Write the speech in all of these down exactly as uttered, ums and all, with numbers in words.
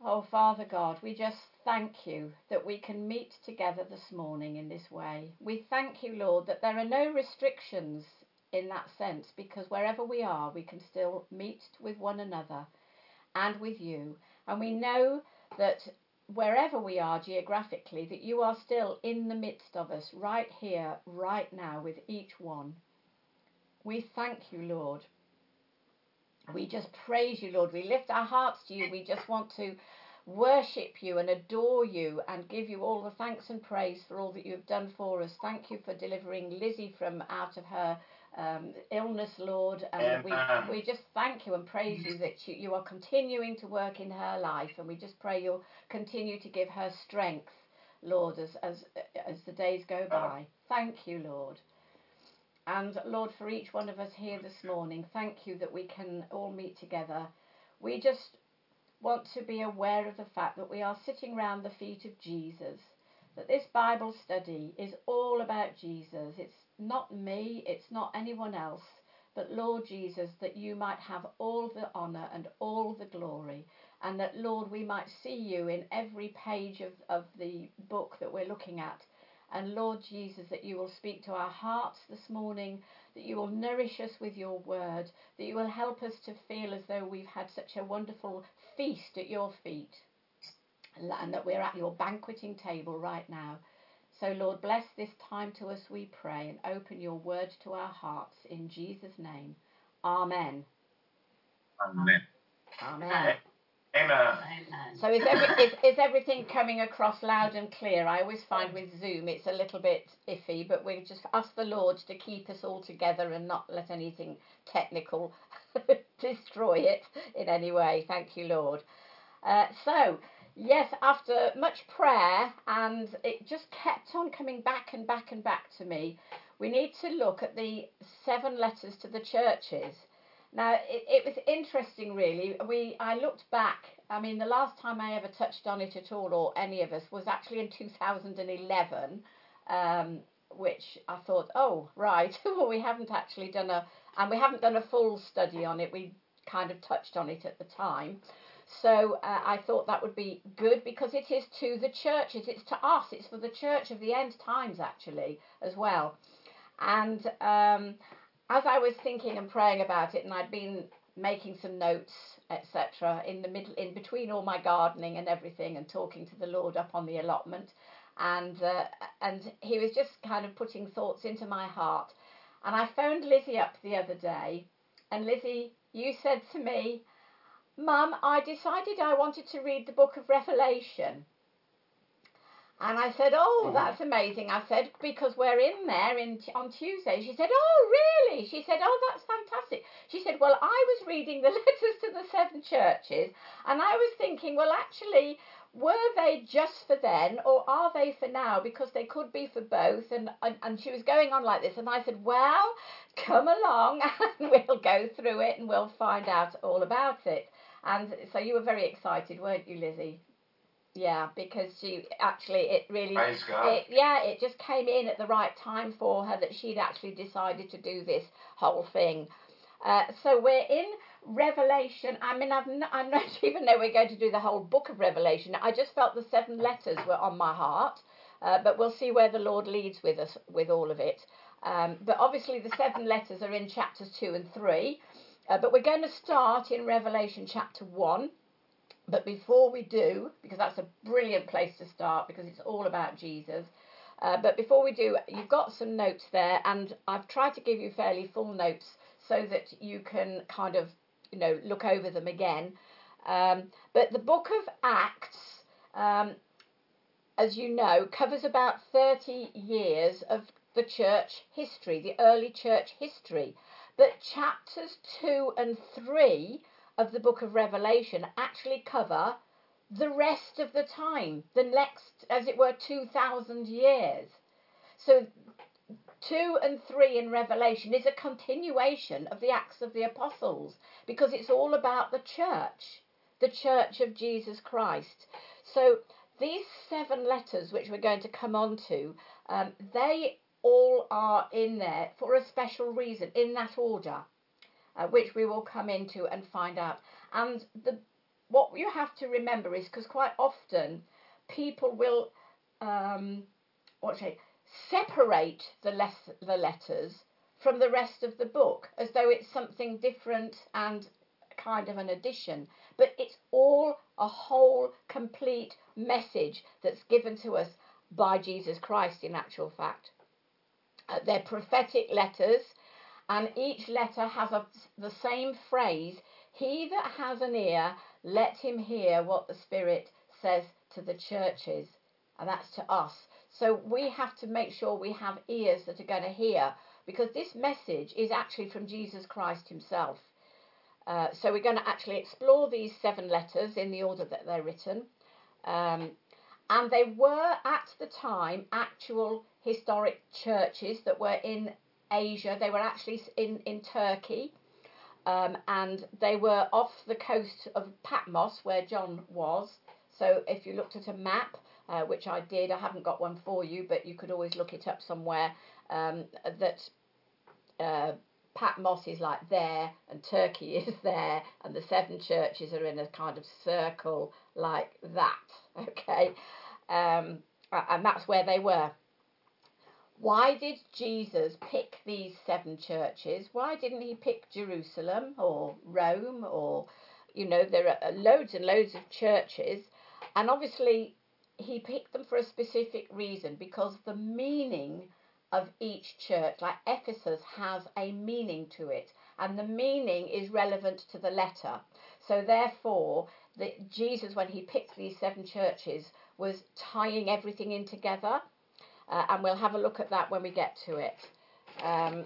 Oh, Father God, we just thank you that we can meet together this morning in this way. We thank you, Lord, that there are no restrictions in that sense, because wherever we are, we can still meet with one another and with you. And we know that wherever we are geographically, that you are still in the midst of us, right here, right now, with each one. We thank you, Lord. We just praise you, Lord. We lift our hearts to you. We just want to worship you and adore you and give you all the thanks and praise for all that you've done for us. Thank you for delivering Lizzie from out of her um, illness, Lord. And we, we just thank you and praise you that you, you are continuing to work in her life. And we just pray you'll continue to give her strength, Lord, as, as, as the days go by. Thank you, Lord. And Lord, for each one of us here this morning, thank you that we can all meet together. We just want to be aware of the fact that we are sitting round the feet of Jesus, that this Bible study is all about Jesus. It's not me, it's not anyone else, but Lord Jesus, that you might have all the honour and all the glory, and that, Lord, we might see you in every page of, of the book that we're looking at. And Lord Jesus, that you will speak to our hearts this morning, that you will nourish us with your word, that you will help us to feel as though we've had such a wonderful feast at your feet, and that we're at your banqueting table right now. So Lord, bless this time to us, we pray, and open your word to our hearts in Jesus' name. Amen. Amen. Amen. Amen. So is, every, is, is everything coming across loud and clear? I always find with Zoom it's a little bit iffy, but we just ask the Lord to keep us all together and not let anything technical destroy it in any way. Thank you, Lord. Uh, so, yes, after much prayer, and it just kept on coming back and back and back to me, we need to look at the seven letters to the churches. Now, it, it was interesting, really. We I looked back. I mean, the last time I ever touched on it at all, or any of us, was actually in two thousand eleven, um, which I thought, oh, right, we haven't actually done a, and we haven't done a full study on it. We kind of touched on it at the time. So uh, I thought that would be good, because it is to the churches. It's to us. It's for the church of the end times, actually, as well. And um as I was thinking and praying about it, and I'd been making some notes, et cetera, in the middle, in between all my gardening and everything, and talking to the Lord up on the allotment, and uh, and He was just kind of putting thoughts into my heart. And I phoned Lizzie up the other day, and Lizzie, you said to me, "Mum, I decided I wanted to read the book of Revelation." And I said, oh, that's amazing. I said, because we're in there in, on Tuesday. She said, oh, really? She said, oh, that's fantastic. She said, well, I was reading the letters to the seven churches, and I was thinking, well, actually, were they just for then, or are they for now? Because they could be for both. And, and, and she was going on like this. And I said, well, come along and we'll go through it and we'll find out all about it. And so you were very excited, weren't you, Lizzie? Yeah, because she actually, it really, it, yeah, it just came in at the right time for her that she'd actually decided to do this whole thing. Uh, so we're in Revelation. I mean, I've n- I don't even know we're going to do the whole book of Revelation. I just felt the seven letters were on my heart, uh, but we'll see where the Lord leads with us with all of it. Um, but obviously the seven letters are in chapters two and three, uh, but we're going to start in Revelation chapter one. But before we do, because that's a brilliant place to start, because it's all about Jesus, uh, but before we do, you've got some notes there, and I've tried to give you fairly full notes so that you can kind of, you know, look over them again. Um, but the book of Acts, um, as you know, covers about thirty years of the church history, the early church history. But chapters two and three of the book of Revelation actually cover the rest of the time, the next, as it were, two thousand years. So two and three in Revelation is a continuation of the Acts of the Apostles, because it's all about the church, the church of Jesus Christ. So these seven letters, which we're going to come on to, um, they all are in there for a special reason, in that order. Uh, which we will come into and find out. And the what you have to remember is, because quite often people will, um, what should I say, separate the, les- the letters from the rest of the book as though it's something different and kind of an addition. But it's all a whole, complete message that's given to us by Jesus Christ, in actual fact. Uh, they're prophetic letters, and each letter has a, the same phrase: he that has an ear, let him hear what the Spirit says to the churches. And that's to us. So we have to make sure we have ears that are going to hear, because this message is actually from Jesus Christ himself. Uh, so we're going to actually explore these seven letters in the order that they're written. Um, and they were, at the time, actual historic churches that were in Asia. They were actually in, in Turkey. Um, and they were off the coast of Patmos, where John was. So if you looked at a map, uh, which I did, I haven't got one for you, but you could always look it up somewhere, um, that uh, Patmos is like there, and Turkey is there, and the seven churches are in a kind of circle like that, okay? Um, and that's where they were. Why did Jesus pick these seven churches? Why didn't he pick Jerusalem or Rome? Or, you know, there are loads and loads of churches. And obviously he picked them for a specific reason, because the meaning of each church, like Ephesus, has a meaning to it. And the meaning is relevant to the letter. So therefore, the, Jesus, when he picked these seven churches, was tying everything in together. Uh, and we'll have a look at that when we get to it. Um,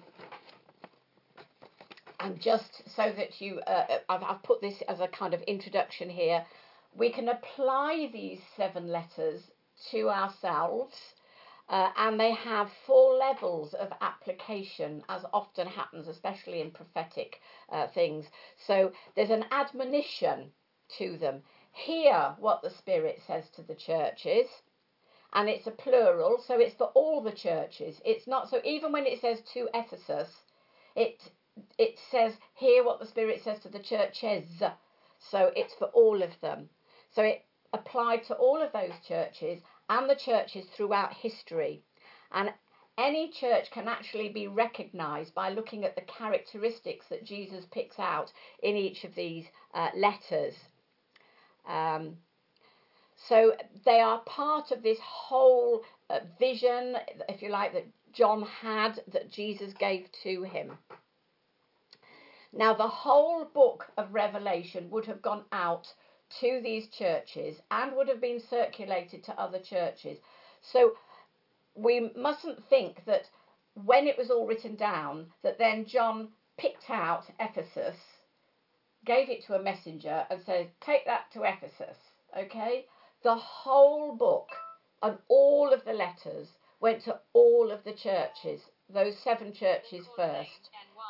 and just so that you, uh, I've, I've put this as a kind of introduction here, we can apply these seven letters to ourselves, uh, and they have four levels of application, as often happens, especially in prophetic uh, things. So there's an admonition to them. Hear what the Spirit says to the churches. And it's a plural, so it's for all the churches. It's not, so even when it says to Ephesus, it it says, hear what the Spirit says to the churches. So it's for all of them. So it applied to all of those churches and the churches throughout history. And any church can actually be recognised by looking at the characteristics that Jesus picks out in each of these uh, letters. Um, So they are part of this whole uh, vision, if you like, that John had, that Jesus gave to him. Now, the whole book of Revelation would have gone out to these churches and would have been circulated to other churches. So we mustn't think that when it was all written down, that then John picked out Ephesus, gave it to a messenger and said, take that to Ephesus, okay? The whole book and all of the letters went to all of the churches, those seven churches first.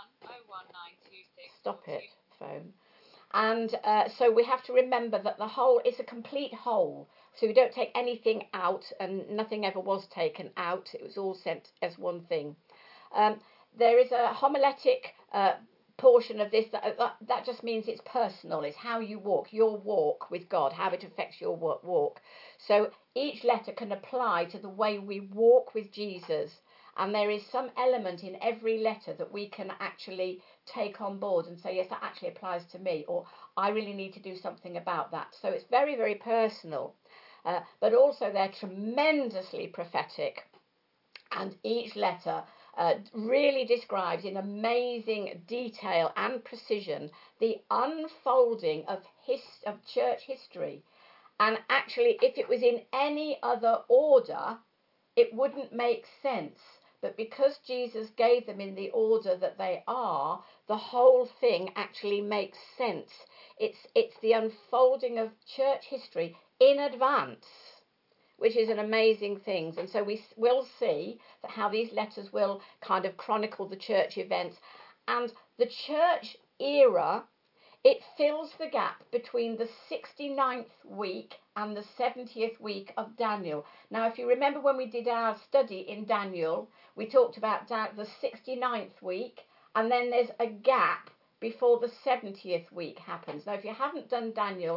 Stop it, phone. And uh, so we have to remember that the whole is a complete whole. So we don't take anything out, and nothing ever was taken out. It was all sent as one thing. Um, there is a homiletic uh, portion of this, that, that that just means it's personal. It's how you walk, your walk with God, how it affects your walk. So each letter can apply to the way we walk with Jesus, and there is some element in every letter that we can actually take on board and say, yes, that actually applies to me, or I really need to do something about that. So it's very, very personal, uh, but also they're tremendously prophetic, and each letter Uh, really describes in amazing detail and precision the unfolding of his, of church history. And actually, if it was in any other order, it wouldn't make sense. But because Jesus gave them in the order that they are, the whole thing actually makes sense. It's, it's the unfolding of church history in advance, which is an amazing thing. And so we will see that how these letters will kind of chronicle the church events. And the church era, it fills the gap between the sixty-ninth week and the seventieth week of Daniel. Now, if you remember when we did our study in Daniel, we talked about the sixty-ninth week, and then there's a gap before the seventieth week happens. Now, if you haven't done Daniel,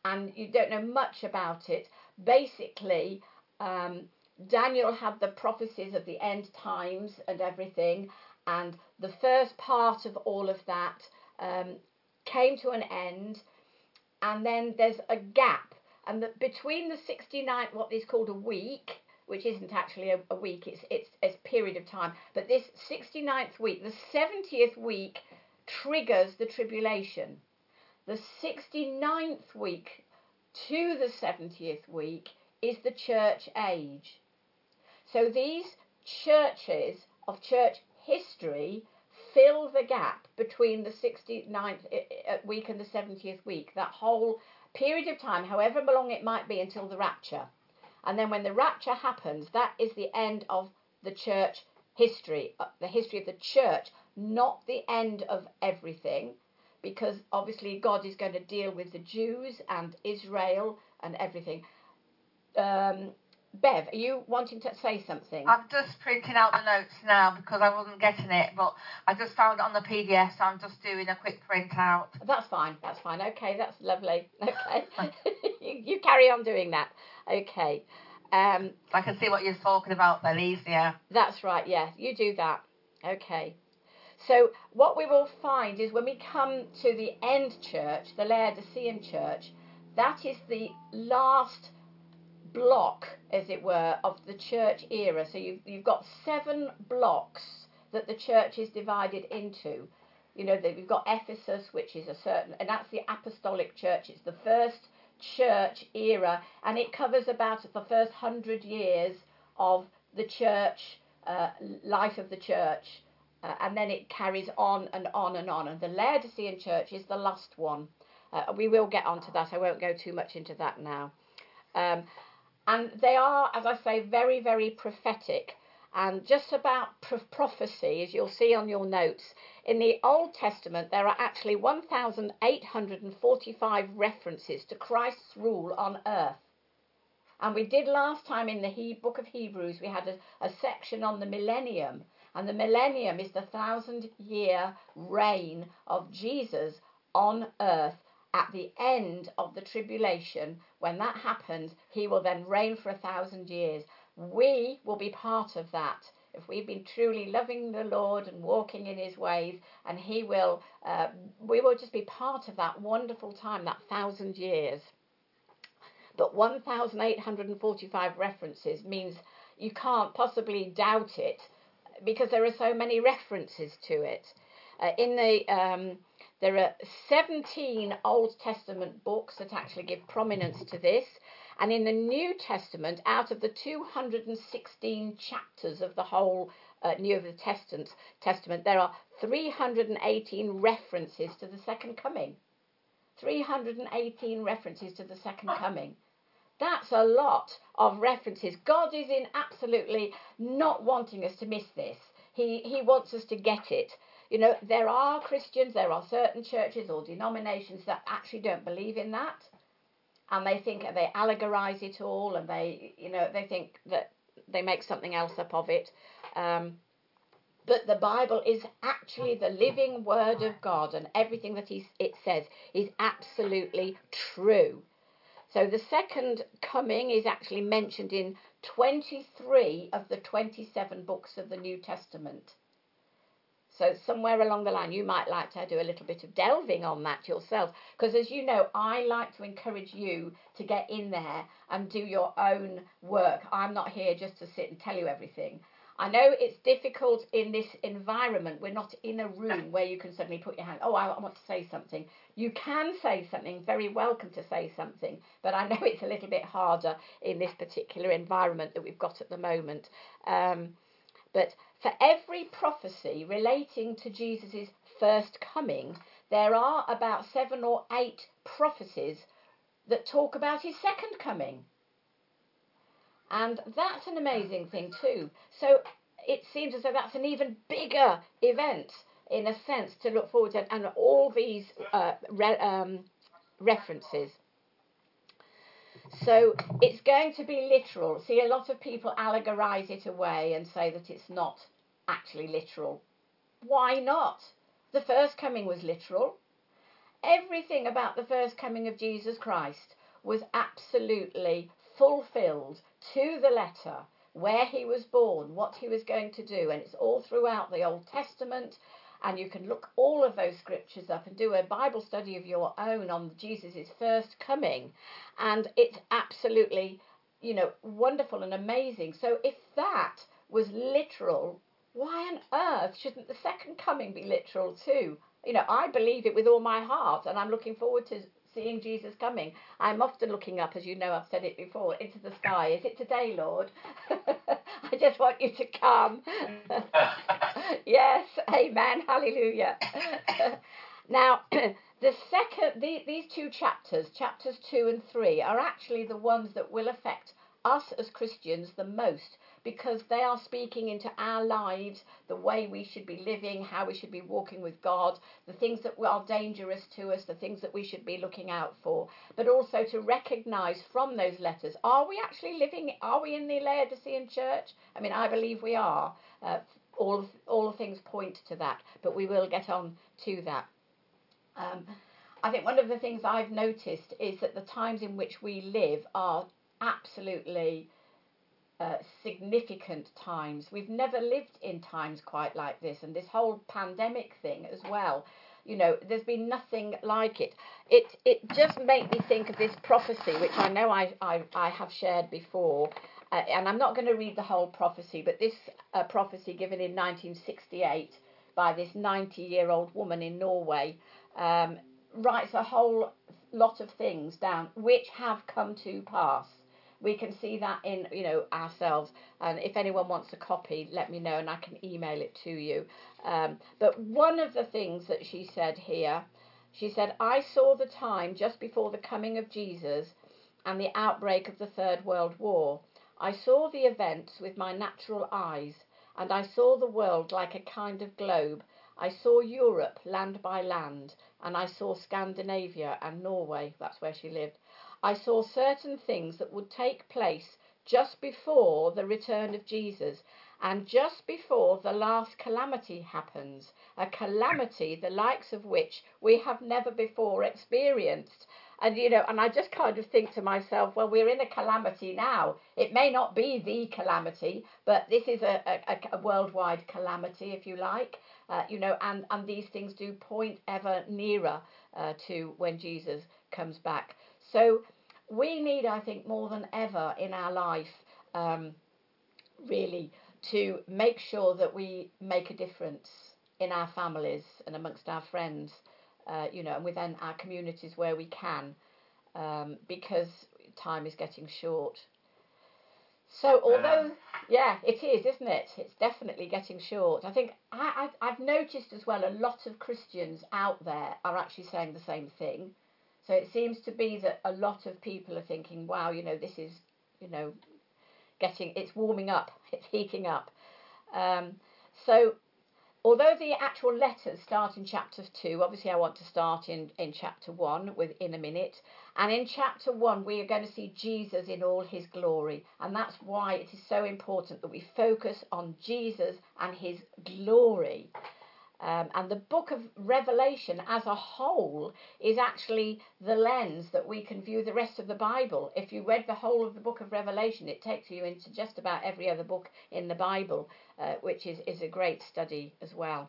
and you don't know much about it. Basically, um, Daniel had the prophecies of the end times and everything, and the first part of all of that um, came to an end, and then there's a gap, and the, between the sixty-ninth, what is called a week, which isn't actually a, a week, it's, it's it's a period of time, but this sixty-ninth week, the seventieth week triggers the tribulation. The sixty-ninth week to the seventieth week is the church age. So these churches of church history fill the gap between the sixty-ninth week and the seventieth week, that whole period of time, however long it might be until the rapture. And then when the rapture happens, that is the end of the church history, the history of the church, not the end of everything, because obviously God is going to deal with the Jews and Israel and everything. Um, Bev, are you wanting to say something? I'm just printing out the notes now because I wasn't getting it, but I just found it on the P D F, so I'm just doing a quick print out. That's fine, that's fine. Okay, that's lovely. Okay, you, you carry on doing that. Okay. Um, I can see what you're talking about then, easier. That's right, yeah, you do that. Okay. So what we will find is when we come to the end church, the Laodicean church, that is the last block, as it were, of the church era. So you've, you've got seven blocks that the church is divided into. You know, that we've got Ephesus, which is a certain, and that's the apostolic church. It's the first church era, and it covers about the first hundred years of the church, uh, life of the church. Uh, and then it carries on and on and on. And the Laodicean church is the last one. Uh, we will get onto that. I won't go too much into that now. Um, and they are, as I say, very, very prophetic. And just about pro- prophecy, as you'll see on your notes, in the Old Testament, there are actually one thousand eight hundred forty-five references to Christ's rule on earth. And we did last time in the he- book of Hebrews, we had a, a section on the millennium. And the millennium is the thousand year reign of Jesus on earth at the end of the tribulation. When that happens, he will then reign for a thousand years. We will be part of that if we've been truly loving the Lord and walking in his ways, and he will, uh, we will just be part of that wonderful time, that thousand years. But one thousand eight hundred forty-five references means you can't possibly doubt it, because there are so many references to it. Uh, in the um, there are seventeen Old Testament books that actually give prominence to this, and in the New Testament, out of the two hundred sixteen chapters of the whole uh, New Testament, Testament, there are three hundred eighteen references to the second coming. three hundred eighteen references to the second coming. That's a lot of references. God is in absolutely not wanting us to miss this. He he wants us to get it. You know, there are Christians, there are certain churches or denominations that actually don't believe in that. And they think, they allegorize it all, and they, you know, they think that they make something else up of it. Um, but the Bible is actually the living word of God, and everything that he, it says is absolutely true. So the second coming is actually mentioned in twenty-three of the twenty-seven books of the New Testament. So somewhere along the line, you might like to do a little bit of delving on that yourself. Because as you know, I like to encourage you to get in there and do your own work. I'm not here just to sit and tell you everything. I know it's difficult in this environment. We're not in a room where you can suddenly put your hand, oh, I want to say something. You can say something, very welcome to say something, but I know it's a little bit harder in this particular environment that we've got at the moment. Um, but for every prophecy relating to Jesus' first coming, there are about seven or eight prophecies that talk about his second coming. And that's an amazing thing too. So it seems as though that's an even bigger event, in a sense, to look forward to, and all these uh, re- um, references. So it's going to be literal. See, a lot of people allegorize it away and say that it's not actually literal. Why not? The first coming was literal. everything about the first coming of Jesus Christ was absolutely fulfilled to the letter, where he was born, what he was going to do, and it's all throughout the Old Testament. And you can look all of those scriptures up and do a Bible study of your own on Jesus' first coming, and it's absolutely, you know, wonderful and amazing. So if that was literal, why on earth shouldn't the second coming be literal too? You know, I believe it with all my heart, and I'm looking forward to seeing Jesus coming. I'm often looking up, as you know, I've said it before, into the sky. Is it today, Lord? I just want you to come. Yes, amen, hallelujah. Now, the second, the, these two chapters, chapters two and three, are actually the ones that will affect us as Christians the most, because they are speaking into our lives, the way we should be living, how we should be walking with God, the things that are dangerous to us, the things that we should be looking out for, but also to recognise from those letters, are we actually living, are we in the Laodicean church? I mean, I believe we are. Uh, all, all things point to that, but we will get on to that. Um, I think one of the things I've noticed is that the times in which we live are absolutely uh, significant times. We've never lived in times quite like this, and this whole pandemic thing as well, you know, there's been nothing like it. It it just made me think of this prophecy, which I know I, I, I have shared before, uh, and I'm not going to read the whole prophecy, but this uh, prophecy given in nineteen sixty-eight by this ninety-year-old woman in Norway um, writes a whole lot of things down which have come to pass. We can see that in, you know, ourselves, and if anyone wants a copy, let me know and I can email it to you. Um, but one of the things that she said here, she said, I saw the time just before the coming of Jesus and the outbreak of the Third World War. I saw the events with my natural eyes, and I saw the world like a kind of globe. I saw Europe land by land, and I saw Scandinavia and Norway, that's where she lived. I saw certain things that would take place just before the return of Jesus and just before the last calamity happens, a calamity the likes of which we have never before experienced. And, you know, and I just kind of think to myself, well, we're in a calamity now. It may not be the calamity, but this is a, a, a worldwide calamity, if you like, uh, you know, and, and these things do point ever nearer uh, to when Jesus comes back. So we need, I think, more than ever in our life, um, really, to make sure that we make a difference in our families and amongst our friends, uh, you know, and within our communities where we can, um, because time is getting short. So although, yeah, it is, isn't it? It's definitely getting short. I think I, I've, I've noticed as well a lot of Christians out there are actually saying the same thing. So it seems to be that a lot of people are thinking, wow, you know, this is, you know, getting, it's warming up, it's heating up. Um, so although the actual letters start in chapter two, obviously I want to start in, in chapter one with, in a minute. And in chapter one, we are going to see Jesus in all his glory. And that's why it is so important that we focus on Jesus and his glory. Um, and the book of Revelation as a whole is actually the lens that we can view the rest of the Bible. If you read the whole of the book of Revelation, it takes you into just about every other book in the Bible, uh, which is, is a great study as well.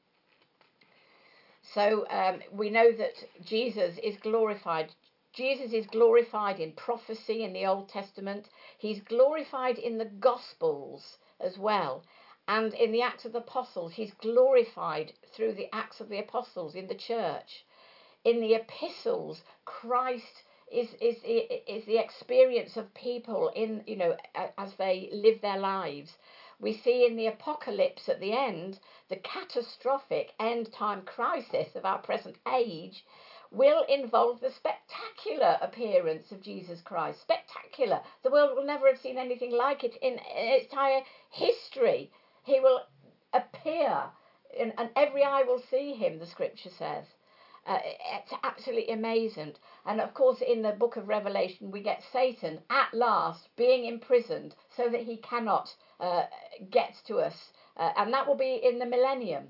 So um, we know that Jesus is glorified. Jesus is glorified in prophecy in the Old Testament. He's glorified in the Gospels as well. And in the Acts of the Apostles, he's glorified through the Acts of the Apostles in the church. In the epistles, Christ is, is, is the experience of people in, you know, as they live their lives. We see in the apocalypse at the end, the catastrophic end-time crisis of our present age will involve the spectacular appearance of Jesus Christ. Spectacular. The world will never have seen anything like it in its entire history. He will appear, and, and every eye will see him, the scripture says. Uh, it's absolutely amazing. And of course, in the book of Revelation, we get Satan at last being imprisoned so that he cannot uh, get to us. Uh, and that will be in the millennium.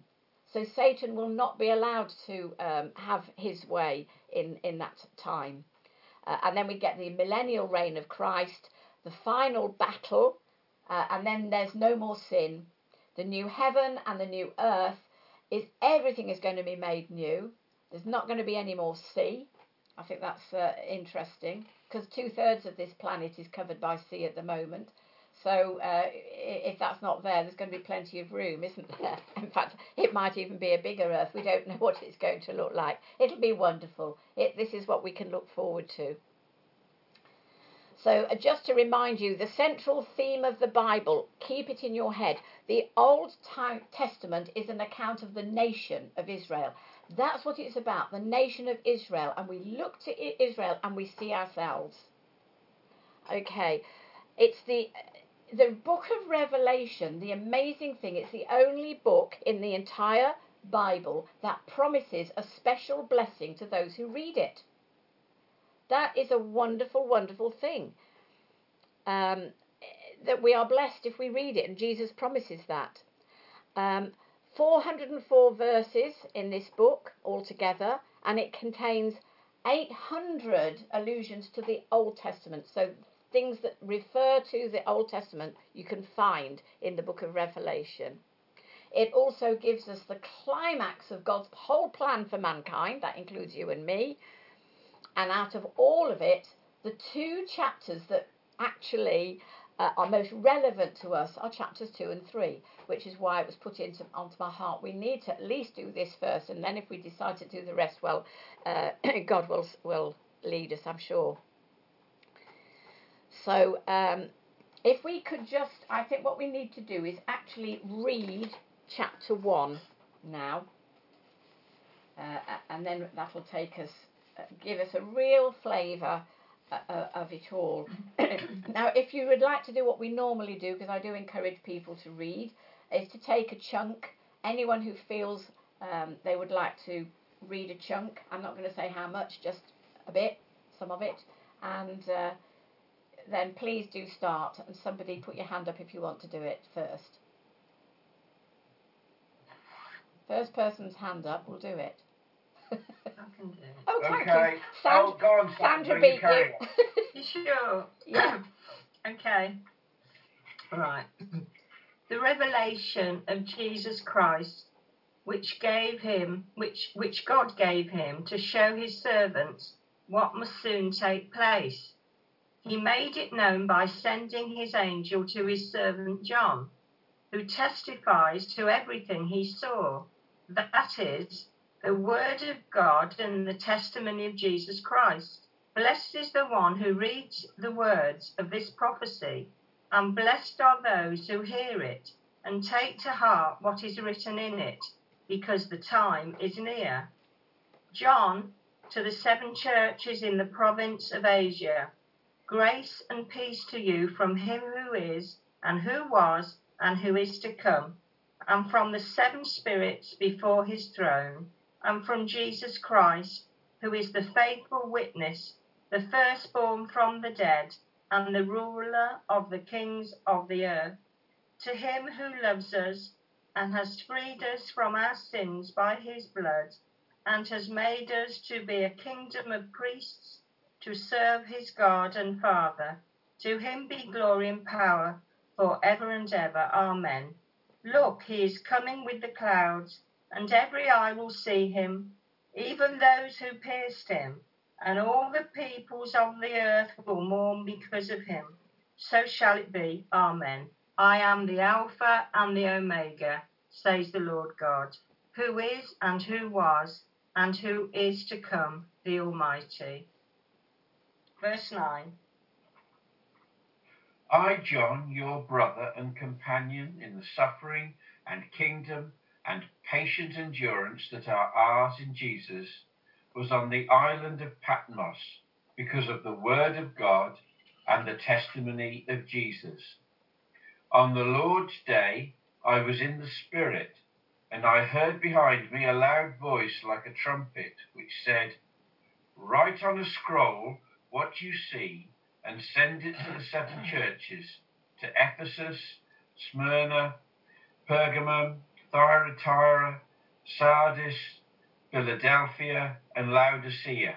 So Satan will not be allowed to um, have his way in, in that time. Uh, and then we get the millennial reign of Christ, the final battle, uh, and then there's no more sin. The new heaven and the new earth is everything is going to be made new. There's not going to be any more sea. I think that's uh, interesting, because two-thirds of this planet is covered by sea at the moment. So uh, if that's not there, there's going to be plenty of room, isn't there? In fact, it might even be a bigger Earth. We don't know what it's going to look like. It'll be wonderful. It, this is what we can look forward to. So uh, just to remind you, the central theme of the Bible, keep it in your head. The Old Testament is an account of the nation of Israel. That's what it's about, the nation of Israel. And we look to Israel and we see ourselves. Okay, it's the... The book of Revelation, the amazing thing, it's the only book in the entire Bible that promises a special blessing to those who read it. That is a wonderful, wonderful thing. Um, that we are blessed if we read it, and Jesus promises that. Um, four hundred four verses in this book altogether, and it contains eight hundred allusions to the Old Testament. So things that refer to the Old Testament you can find in the book of Revelation. It also gives us the climax of God's whole plan for mankind. That includes you and me. And out of all of it, the two chapters that actually uh, are most relevant to us are chapters two and three, which is why it was put into onto my heart. We need to at least do this first, and then if we decide to do the rest, well, uh, God will will lead us, I'm sure. So um, if we could just, I think what we need to do is actually read chapter one now, uh, and then that'll take us, uh, give us a real flavour uh, of it all. Now, if you would like to do what we normally do, because I do encourage people to read, is to take a chunk. Anyone who feels um, they would like to read a chunk, I'm not going to say how much, just a bit, some of it, and uh, then please do start, and somebody put your hand up if you want to do it first. First person's hand up will do it. I can do it. Oh, thank Okay. you. Sand- Oh, go on, Sandra Sandra, beat you carry you. You sure? Yeah. Okay. Right. The revelation of Jesus Christ, which gave him, which which God gave him to show his servants what must soon take place. He made it known by sending his angel to his servant John, who testifies to everything he saw. That is, the word of God and the testimony of Jesus Christ. Blessed is the one who reads the words of this prophecy, and blessed are those who hear it and take to heart what is written in it, because the time is near. John, to the seven churches in the province of Asia, grace and peace to you from him who is, and who was, and who is to come, and from the seven spirits before his throne, and from Jesus Christ, who is the faithful witness, the firstborn from the dead, and the ruler of the kings of the earth. To him who loves us, and has freed us from our sins by his blood, and has made us to be a kingdom of priests, to serve his God and Father. To him be glory and power for ever and ever. Amen. Look, he is coming with the clouds, and every eye will see him, even those who pierced him, and all the peoples of the earth will mourn because of him. So shall it be. Amen. I am the Alpha and the Omega, says the Lord God, who is and who was and who is to come, the Almighty. Verse nine. I, John, your brother and companion in the suffering and kingdom and patient endurance that are ours in Jesus, was on the island of Patmos because of the word of God and the testimony of Jesus. On the Lord's day, I was in the Spirit, and I heard behind me a loud voice like a trumpet, which said, "Write on a scroll what you see, and send it to the seven churches, to Ephesus, Smyrna, Pergamum, Thyatira, Sardis, Philadelphia, and Laodicea.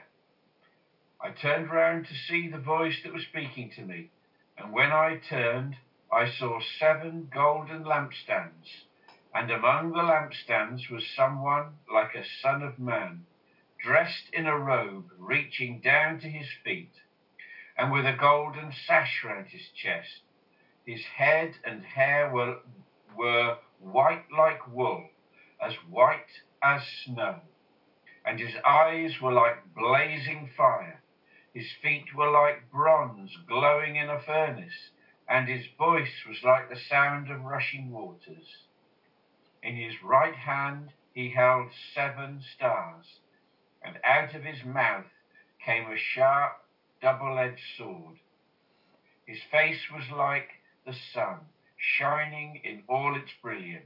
I turned round to see the voice that was speaking to me, and when I turned, I saw seven golden lampstands, and among the lampstands was someone like a son of man, dressed in a robe reaching down to his feet, and with a golden sash round his chest. His head and hair were, were white like wool, as white as snow, and his eyes were like blazing fire. His feet were like bronze glowing in a furnace, and his voice was like the sound of rushing waters. In his right hand he held seven stars, and out of his mouth came a sharp, double-edged sword. His face was like the sun, shining in all its brilliance.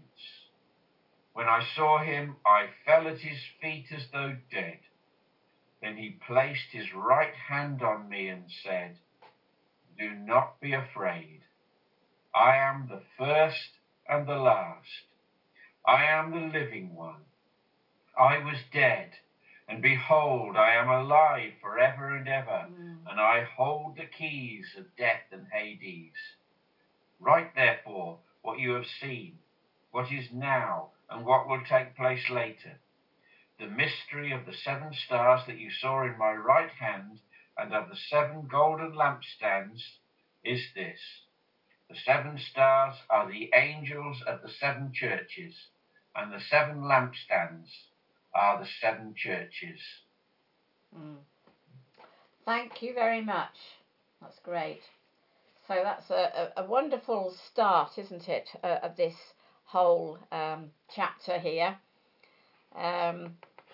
When I saw him, I fell at his feet as though dead. Then he placed his right hand on me and said, "Do not be afraid. I am the first and the last. I am the living one. I was dead, and behold, I am alive forever and ever, mm. and I hold the keys of death and Hades. Write therefore what you have seen, what is now, and what will take place later. The mystery of the seven stars that you saw in my right hand and of the seven golden lampstands is this. The seven stars are the angels of the seven churches, and the seven lampstands are the seven churches." Mm. Thank you very much. That's great. So that's a, a, a wonderful start, isn't it, uh, of this whole um, chapter here. Um,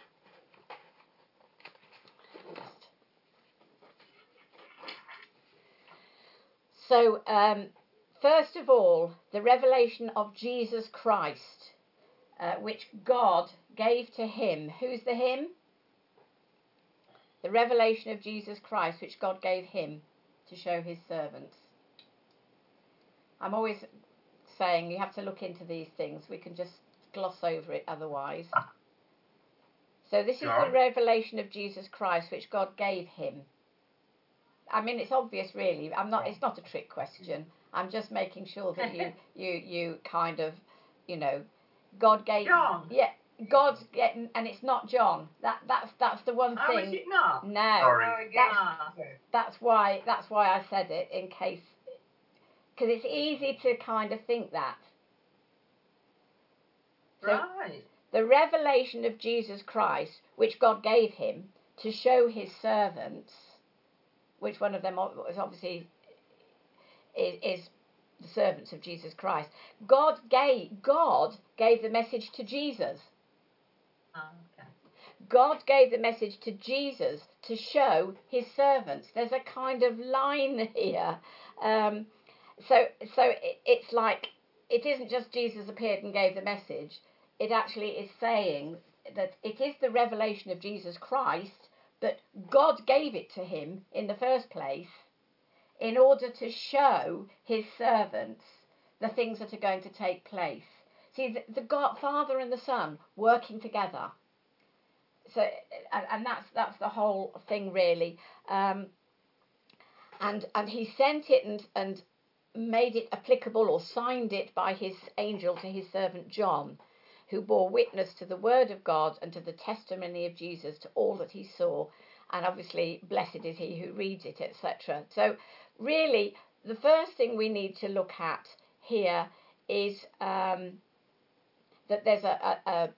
so, um, first of all, the revelation of Jesus Christ, uh, which God gave to him. Who's the him? The revelation of Jesus Christ, which God gave him to show his servants. I'm always saying you have to look into these things. We can just gloss over it otherwise. So this is the revelation of Jesus Christ, which God gave him. I mean, it's obvious, really. I'm not. It's not a trick question. I'm just making sure that you, you, you kind of, you know, God gave. John. Yeah, God's getting, and it's not John. That that's that's the one oh, thing. is it not? No. Sorry. That's, that's why. That's why I said it, in case, because it's easy to kind of think that. So, right. The revelation of Jesus Christ, which God gave him to show his servants, which one of them is obviously is, is the servants of Jesus Christ. God gave God gave the message to Jesus. Oh, okay. God gave the message to Jesus to show his servants. There's a kind of line here. Um, so so it, it's like it isn't just Jesus appeared and gave the message. It actually is saying that it is the revelation of Jesus Christ, but God gave it to him in the first place in order to show his servants the things that are going to take place. See, the, the God, Father and the Son working together. So, and, and that's that's the whole thing, really. Um, and and he sent it and and made it applicable, or signed it by his angel to his servant John, who bore witness to the word of God and to the testimony of Jesus, to all that he saw. And obviously, blessed is he who reads it, et cetera. So, really, the first thing we need to look at here is um, that there's a a, a,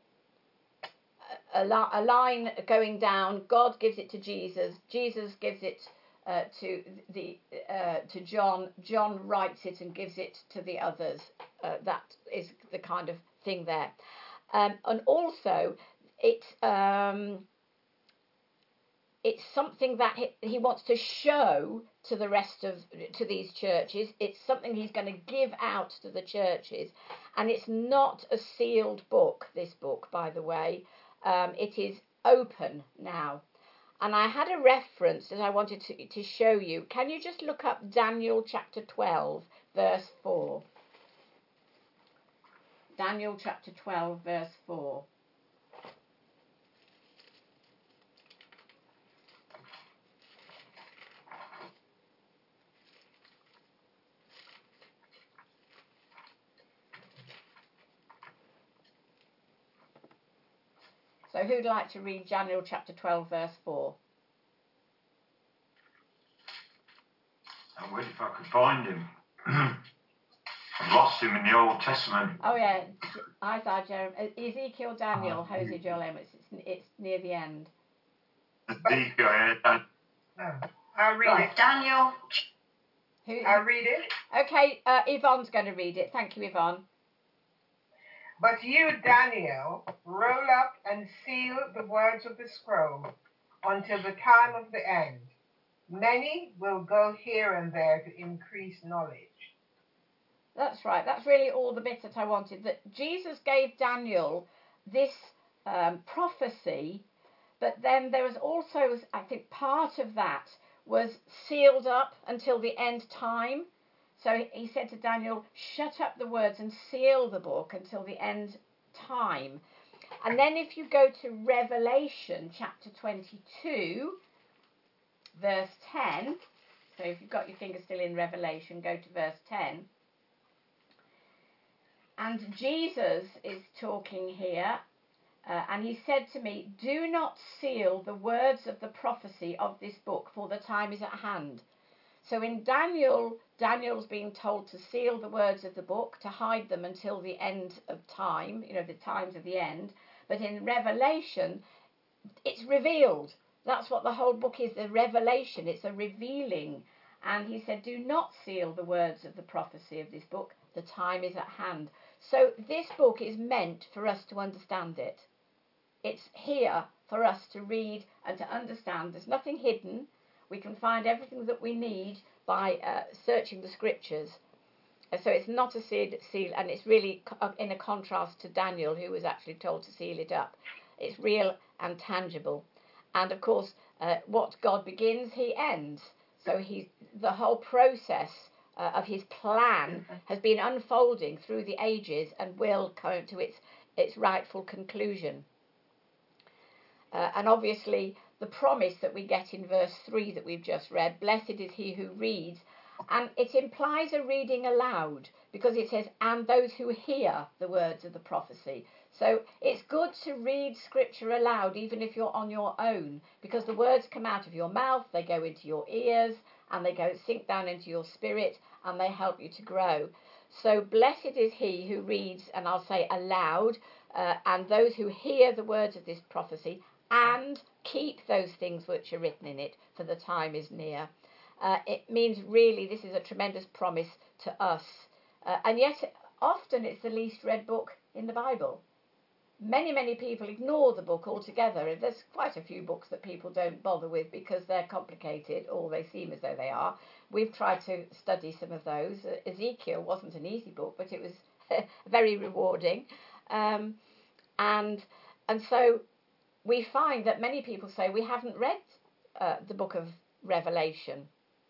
a a line going down. God gives it to Jesus. Jesus gives it uh, to the uh, to John. John writes it and gives it to the others. Uh, that is the kind of thing there. Um, and also, it um, it's something that he, he wants to show to the rest of to these churches. It's something he's going to give out to the churches, and it's not a sealed book. This book, by the way, um, it is open now. And I had a reference that I wanted to to show you. Can you just look up Daniel chapter twelve, verse four? Daniel chapter twelve, verse four. So who'd like to read Daniel chapter twelve, verse four? I wish if I could find him. I've lost him in the Old Testament. Oh yeah, Isaiah, Jeremiah, Ezekiel, Daniel, Hosea, Joel, Amos. It's, it's near the end. Ezekiel, yeah, that- No. I'll read Right, it. Daniel. Who, I'll read it. okay, uh, Yvonne's going to read it. Thank you, Yvonne. But you, Daniel, roll up and seal the words of the scroll until the time of the end. Many will go here and there to increase knowledge. That's right. That's really all the bit that I wanted. That Jesus gave Daniel this um, prophecy, but then there was also, I think, part of that was sealed up until the end time. So he said to Daniel, shut up the words and seal the book until the end time. And then if you go to Revelation chapter twenty-two, verse ten, so if you've got your finger still in Revelation, go to verse ten. And Jesus is talking here, uh, and he said to me, do not seal the words of the prophecy of this book, for the time is at hand. So in Daniel, Daniel's being told to seal the words of the book, to hide them until the end of time, you know, the times of the end. But in Revelation, it's revealed. That's what the whole book is, the revelation. It's a revealing. And he said, do not seal the words of the prophecy of this book. The time is at hand. So this book is meant for us to understand it. It's here for us to read and to understand. There's nothing hidden. We can find everything that we need by uh, searching the scriptures. So it's not a sealed seal, and it's really in a contrast to Daniel, who was actually told to seal it up. It's real and tangible. And of course, uh, what God begins, he ends. So he, the whole process uh, of his plan has been unfolding through the ages and will come to its, its rightful conclusion. Uh, and obviously, the promise that we get in verse three that we've just read, blessed is he who reads, and it implies a reading aloud, because it says, and those who hear the words of the prophecy. So it's good to read scripture aloud, even if you're on your own, because the words come out of your mouth, they go into your ears, and they go sink down into your spirit, and they help you to grow. So blessed is he who reads, and I'll say aloud, uh, and those who hear the words of this prophecy, and keep those things which are written in it, for the time is near. Uh, it means really this is a tremendous promise to us. Uh, and yet often it's the least read book in the Bible. Many, many people ignore the book altogether. There's quite a few books that people don't bother with because they're complicated, or they seem as though they are. We've tried to study some of those. Uh, Ezekiel wasn't an easy book, but it was very rewarding. Um, and and so we find that many people say we haven't read uh, the book of Revelation.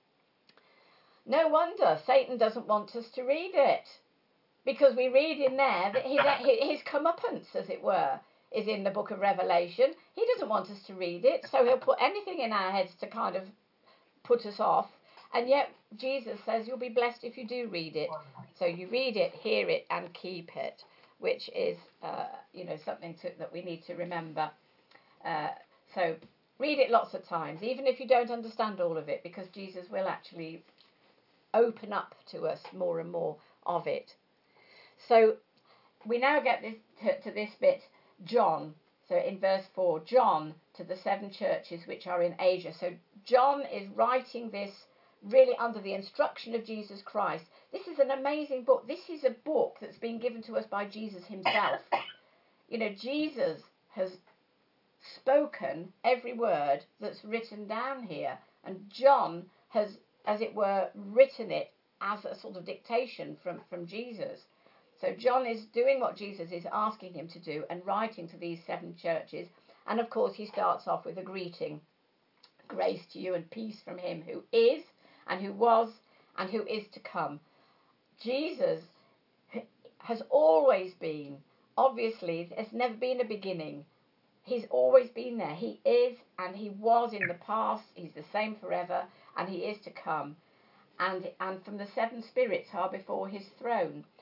No wonder Satan doesn't want us to read it, because we read in there that his, his comeuppance, as it were, is in the book of Revelation. He doesn't want us to read it, so he'll put anything in our heads to kind of put us off. And yet Jesus says you'll be blessed if you do read it. So you read it, hear it, and keep it, which is, uh, you know, something to, that we need to remember. Uh, so read it lots of times, even if you don't understand all of it, because Jesus will actually open up to us more and more of it. So we now get this to, to this bit, John. So in verse four, John to the seven churches which are in Asia. So John is writing this really under the instruction of Jesus Christ. This is an amazing book. This is a book that's been given to us by Jesus himself. You know, Jesus has spoken every word that's written down here, and John has, as it were, written it as a sort of dictation from, from Jesus. So John is doing what Jesus is asking him to do and writing to these seven churches. And of course he starts off with a greeting. Grace to you and peace from him who is and who was and who is to come. Jesus has always been, obviously, there's never been a beginning. He's always been there. He is and he was in the past. He's the same forever, and he is to come. And, and from the seven spirits are before his throne.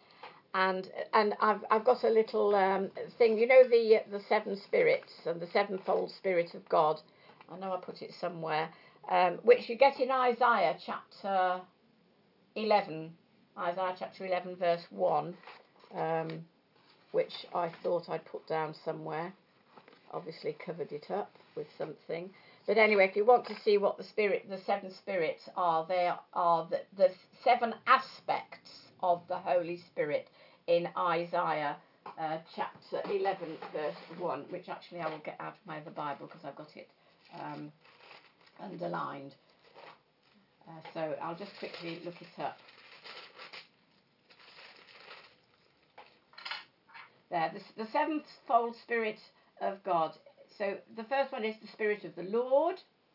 and and I've I've got a little um, thing. You know the the seven spirits and the sevenfold Spirit of God. I know I put it somewhere, um, which you get in Isaiah chapter eleven. Isaiah chapter eleven, verse one, um, which I thought I'd put down somewhere. Obviously covered it up with something. But anyway, if you want to see what the spirit, the seven spirits are, they are the, the seven aspects of the Holy Spirit in Isaiah uh, chapter eleven, verse one, which actually I will get out of my other Bible because I've got it um, underlined. Uh, so I'll just quickly look it up. There, the, the sevenfold Spirit of God. So the first one is the Spirit of the Lord,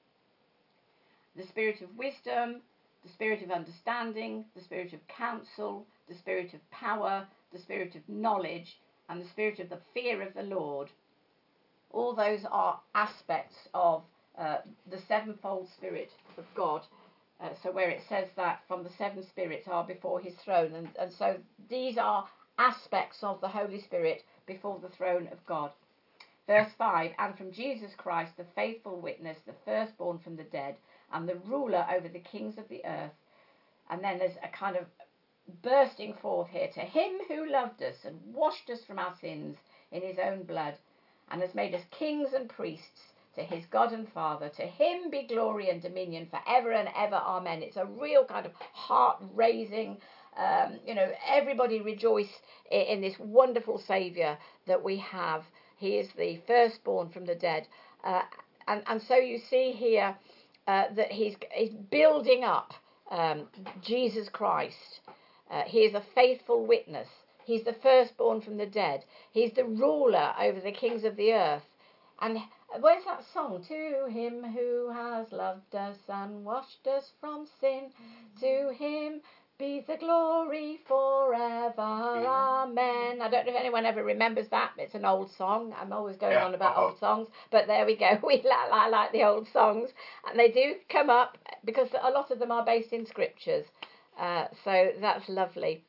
the Spirit of wisdom, the Spirit of understanding, the Spirit of counsel, the Spirit of power, the Spirit of knowledge, and the Spirit of the fear of the Lord. All those are aspects of uh, the sevenfold Spirit of God. Uh, so where it says that from the seven spirits are before his throne, and, and so these are aspects of the Holy Spirit before the throne of God. Verse five, and from Jesus Christ, the faithful witness, the firstborn from the dead, and the ruler over the kings of the earth. And then there's a kind of bursting forth here, to him who loved us and washed us from our sins in his own blood, and has made us kings and priests to his God and Father. To him be glory and dominion forever and ever. Amen. It's a real kind of heart-raising, um, you know, everybody rejoice in, in this wonderful Saviour that we have. He is the firstborn from the dead. Uh, and, and so you see here uh, that he's, he's building up um, Jesus Christ. Uh, he is a faithful witness. He's the firstborn from the dead. He's the ruler over the kings of the earth. And where's that song? To him who has loved us and washed us from sin, to him be the glory forever. Amen. I don't know if anyone ever remembers that. It's an old song. I'm always going Yeah. on about Uh-oh. old songs. But there we go. We like, like, like the old songs. And they do come up because a lot of them are based in scriptures. Uh, so that's lovely.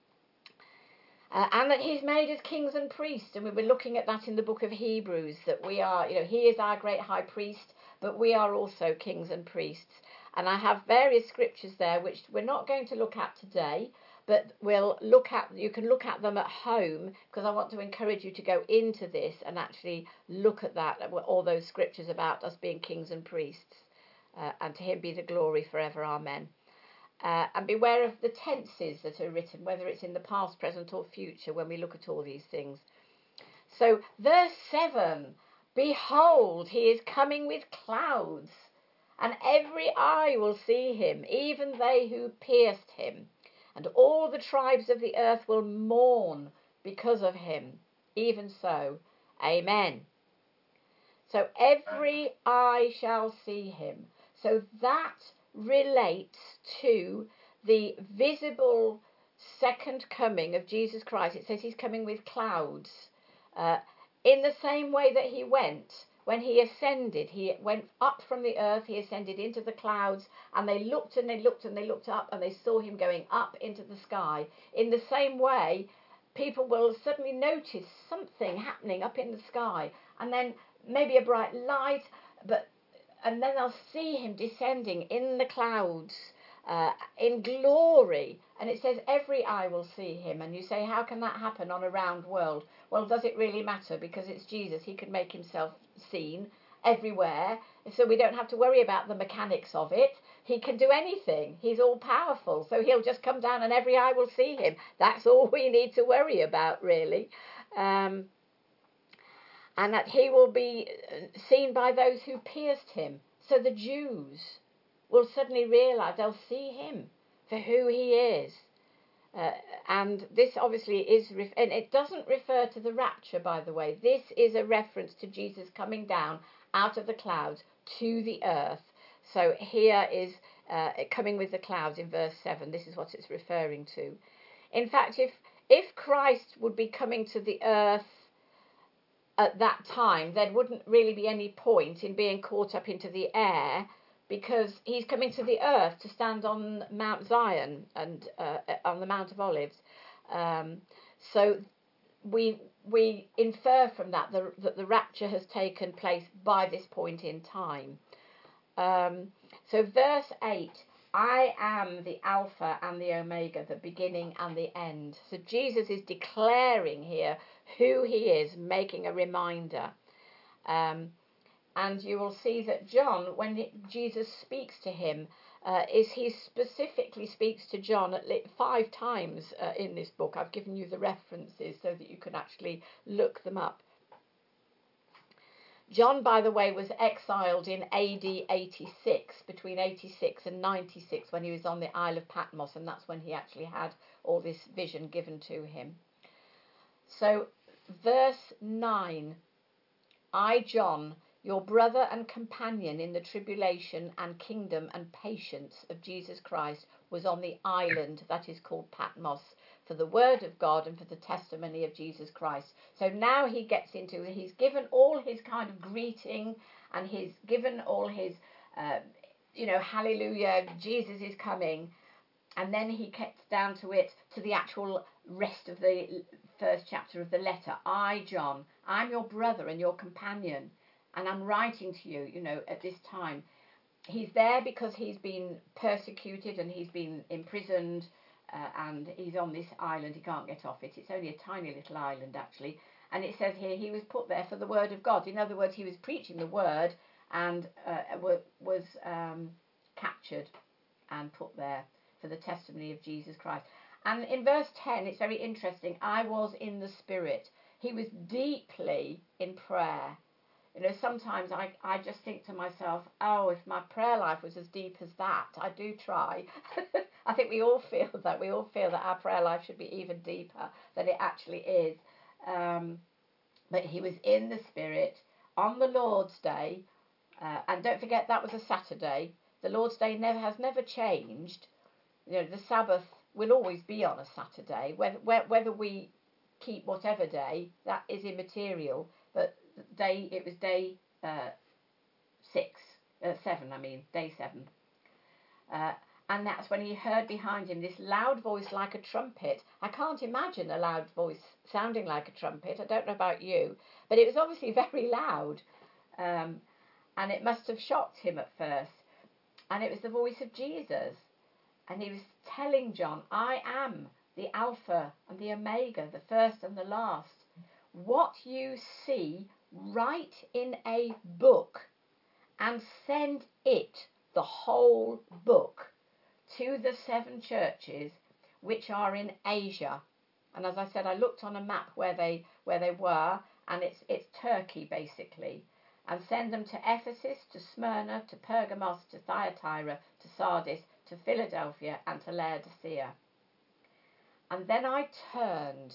Uh, and that he's made us kings and priests, and we were looking at that in the book of Hebrews, that we are, you know, he is our great high priest, but we are also kings and priests. And I have various scriptures there, which we're not going to look at today, but we'll look at, you can look at them at home, because I want to encourage you to go into this and actually look at that, all those scriptures about us being kings and priests. Uh, and to him be the glory forever, amen. Uh, and beware of the tenses that are written, whether it's in the past, present or future, when we look at all these things. So verse seven, behold, he is coming with clouds, and every eye will see him, even they who pierced him, and all the tribes of the earth will mourn because of him. Even so, amen. So every eye shall see him. So that relates to the visible second coming of Jesus Christ. It says he's coming with clouds. Uh, in the same way that he went, when he ascended, he went up from the earth, he ascended into the clouds, and they looked and they looked and they looked up and they saw him going up into the sky. In the same way, people will suddenly notice something happening up in the sky, and then maybe a bright light, but and then they'll see him descending in the clouds uh, in glory. And it says every eye will see him. And you say, how can that happen on a round world? Well, does it really matter? Because it's Jesus. He can make himself seen everywhere. So we don't have to worry about the mechanics of it. He can do anything. He's all powerful. So he'll just come down and every eye will see him. That's all we need to worry about, really. Um, and that he will be seen by those who pierced him. So the Jews will suddenly realise, they'll see him for who he is. Uh, and this obviously is, ref- and it doesn't refer to the rapture, by the way. This is a reference to Jesus coming down out of the clouds to the earth. So here is uh, coming with the clouds in verse seven. This is what it's referring to. In fact, if if Christ would be coming to the earth at that time, there wouldn't really be any point in being caught up into the air, because he's coming to the earth to stand on Mount Zion and uh, on the Mount of Olives. Um, so we we infer from that the, that the rapture has taken place by this point in time. Um, so verse eight, I am the Alpha and the Omega, the beginning and the end. So Jesus is declaring here who he is, making a reminder. Um, and you will see that John, when he, Jesus speaks to him, uh, is he specifically speaks to John at least five times uh, in this book. I've given you the references so that you can actually look them up. John, by the way, was exiled in A D eighty-six, between eighty-six and ninety-six, when he was on the Isle of Patmos, and that's when he actually had all this vision given to him. So, verse nine, I, John, your brother and companion in the tribulation and kingdom and patience of Jesus Christ, was on the island that is called Patmos, for the word of God and for the testimony of Jesus Christ. So now he gets into, he's given all his kind of greeting, and he's given all his, uh, you know, hallelujah, Jesus is coming. And then he gets down to it, to the actual rest of the first chapter of the letter. I, John, I'm your brother and your companion, and I'm writing to you, you know, at this time. He's there because he's been persecuted and he's been imprisoned, uh, and he's on this island. He can't get off it. It's only a tiny little island, actually. And it says here he was put there for the word of God. In other words, he was preaching the word and uh, was um, captured and put there for the testimony of Jesus Christ. And in verse ten, it's very interesting. I was in the Spirit. He was deeply in prayer. You know, sometimes I, I just think to myself, oh, if my prayer life was as deep as that. I do try. I think we all feel that. We all feel that our prayer life should be even deeper than it actually is. Um, but he was in the Spirit on the Lord's Day. Uh, and don't forget, that was a Saturday. The Lord's Day never has never changed. You know, the Sabbath will always be on a Saturday. Whether, whether we keep whatever day, that is immaterial. But day, it was day uh, six, uh, seven, I mean, day seven. Uh, and that's when he heard behind him this loud voice like a trumpet. I can't imagine a loud voice sounding like a trumpet. I don't know about you, but it was obviously very loud. Um, and it must have shocked him at first. And it was the voice of Jesus. And he was telling John, I am the Alpha and the Omega, the first and the last. What you see, write in a book and send it, the whole book, to the seven churches which are in Asia. And as I said, I looked on a map where they where they were, and it's it's Turkey basically. And send them to Ephesus, to Smyrna, to Pergamos, to Thyatira, to Sardis, to Philadelphia, and to Laodicea. And then I turned.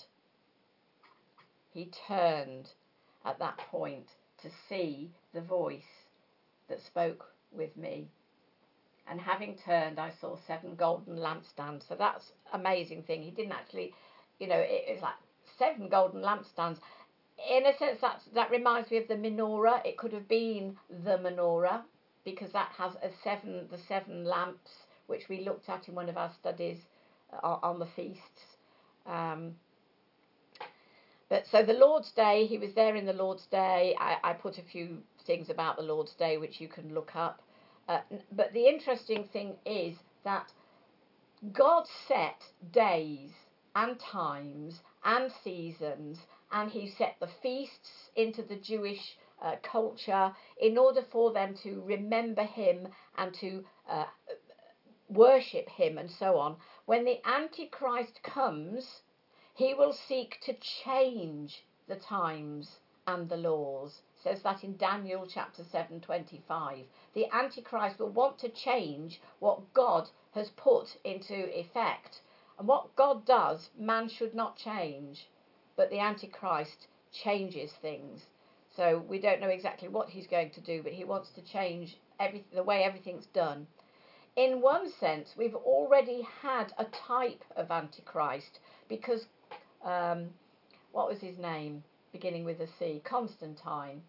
He turned at that point to see the voice that spoke with me. And having turned, I saw seven golden lampstands. So that's an amazing thing. He didn't actually, you know, it, it was like seven golden lampstands. In a sense, that, that reminds me of the menorah. It could have been the menorah, because that has a seven, the seven lamps, which we looked at in one of our studies uh, on the feasts. Um, But so the Lord's Day, he was there in the Lord's Day. I, I put a few things about the Lord's Day which you can look up. Uh, but the interesting thing is that God set days and times and seasons, and he set the feasts into the Jewish uh, culture in order for them to remember him and to uh, worship him and so on. When the Antichrist comes, he will seek to change the times and the laws. It says that in Daniel chapter seven twenty-five. The Antichrist will want to change what God has put into effect. And what God does, man should not change. But the Antichrist changes things. So we don't know exactly what he's going to do, but he wants to change every, the way everything's done. In one sense, we've already had a type of Antichrist, because Um, what was his name, beginning with a C? Constantine.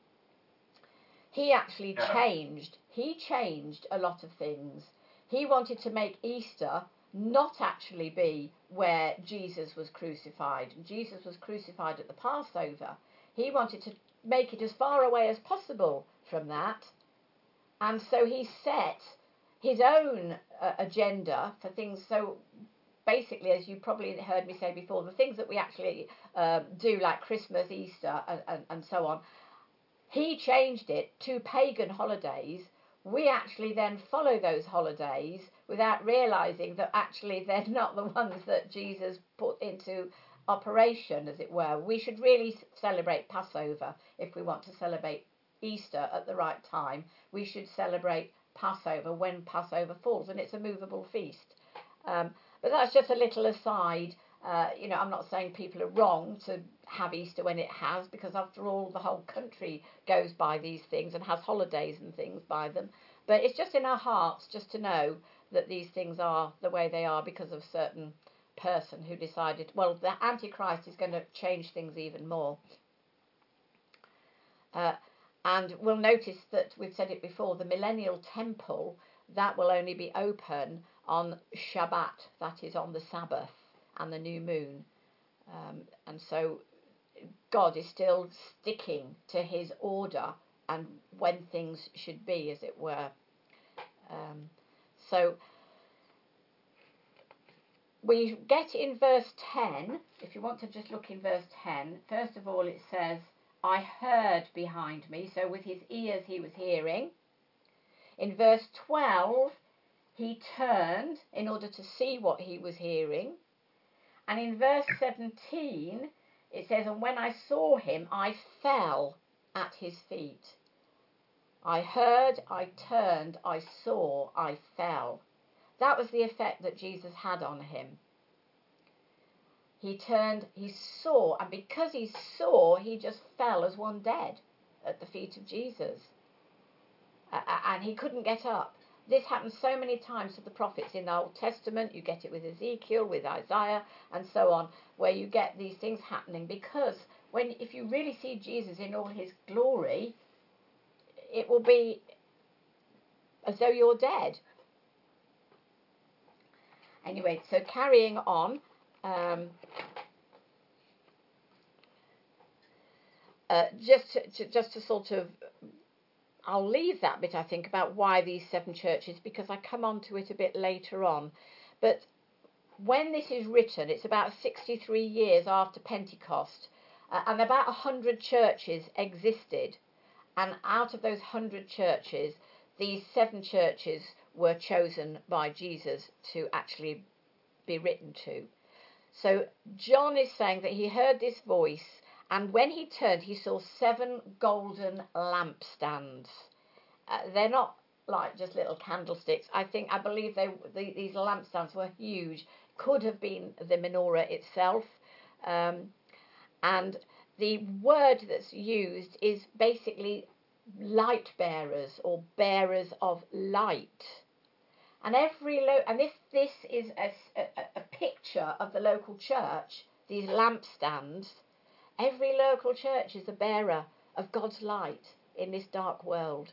He actually Yeah. changed. He changed a lot of things. He wanted to make Easter not actually be where Jesus was crucified. Jesus was crucified at the Passover. He wanted to make it as far away as possible from that. And so he set his own uh, agenda for things. So basically, as you probably heard me say before, the things that we actually uh, do, like Christmas, Easter, and, and, and so on, he changed it to pagan holidays. We actually then follow those holidays without realising that actually they're not the ones that Jesus put into operation, as it were. We should really celebrate Passover if we want to celebrate Easter at the right time. We should celebrate Passover when Passover falls, and it's a movable feast. Um, but that's just a little aside. Uh, you know, I'm not saying people are wrong to have Easter when it has, because after all, the whole country goes by these things and has holidays and things by them. But it's just in our hearts just to know that these things are the way they are because of a certain person who decided, well, the Antichrist is going to change things even more. Uh, and we'll notice that we've said it before, the millennial temple, that will only be open on Shabbat, that is on the Sabbath, and the new moon. Um, and so God is still sticking to his order and when things should be, as it were. Um, so we get in verse ten, if you want to just look in verse ten, first of all it says, I heard behind me, so with his ears he was hearing. In verse twelve, he turned in order to see what he was hearing. And in verse seventeen, it says, and when I saw him, I fell at his feet. I heard, I turned, I saw, I fell. That was the effect that Jesus had on him. He turned, he saw, and because he saw, he just fell as one dead at the feet of Jesus. Uh, and he couldn't get up. This happens so many times to the prophets in the Old Testament. You get it with Ezekiel, with Isaiah, and so on, where you get these things happening. Because when, if you really see Jesus in all his glory, it will be as though you're dead. Anyway, so carrying on, um, uh, just to, to, just to sort of, I'll leave that bit, I think, about why these seven churches, because I come on to it a bit later on. But when this is written, it's about sixty-three years after Pentecost, uh, and about one hundred churches existed. And out of those one hundred churches, these seven churches were chosen by Jesus to actually be written to. So John is saying that he heard this voice, and when he turned, he saw seven golden lampstands. Uh, they're not like just little candlesticks. I think, I believe they the, these lampstands were huge. Could have been the menorah itself. Um, and the word that's used is basically light bearers or bearers of light. And every lo- and if this is a, a, a picture of the local church, these lampstands, every local church is a bearer of God's light in this dark world.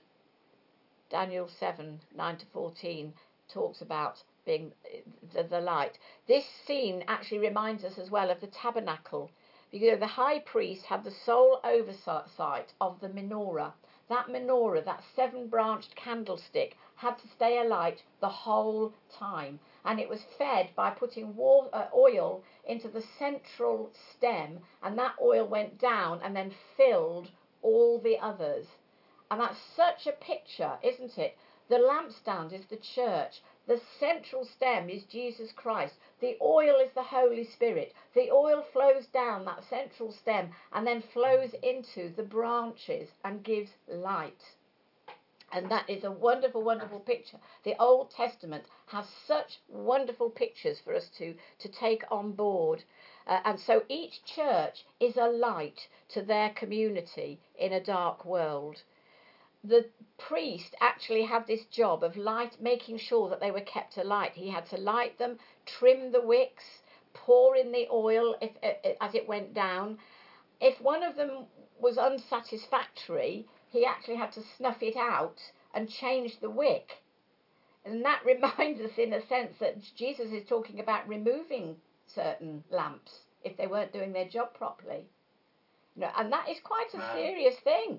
Daniel seven, nine to fourteen talks about being the, the light. This scene actually reminds us as well of the tabernacle, because the high priest had the sole oversight of the menorah. That menorah, that seven-branched candlestick, had to stay alight the whole time. And it was fed by putting water, uh, oil into the central stem, and that oil went down and then filled all the others. And that's such a picture, isn't it? The lampstand is the church. The central stem is Jesus Christ. The oil is the Holy Spirit. The oil flows down that central stem and then flows into the branches and gives light. And that is a wonderful, wonderful picture. The Old Testament has such wonderful pictures for us to, to take on board. Uh, and so each church is a light to their community in a dark world. The priest actually had this job of light, making sure that they were kept alight. He had to light them, trim the wicks, pour in the oil if, if, as it went down. If one of them was unsatisfactory, he actually had to snuff it out and change the wick. And that reminds us, in a sense, that Jesus is talking about removing certain lamps if they weren't doing their job properly. You know, and that is quite a serious thing.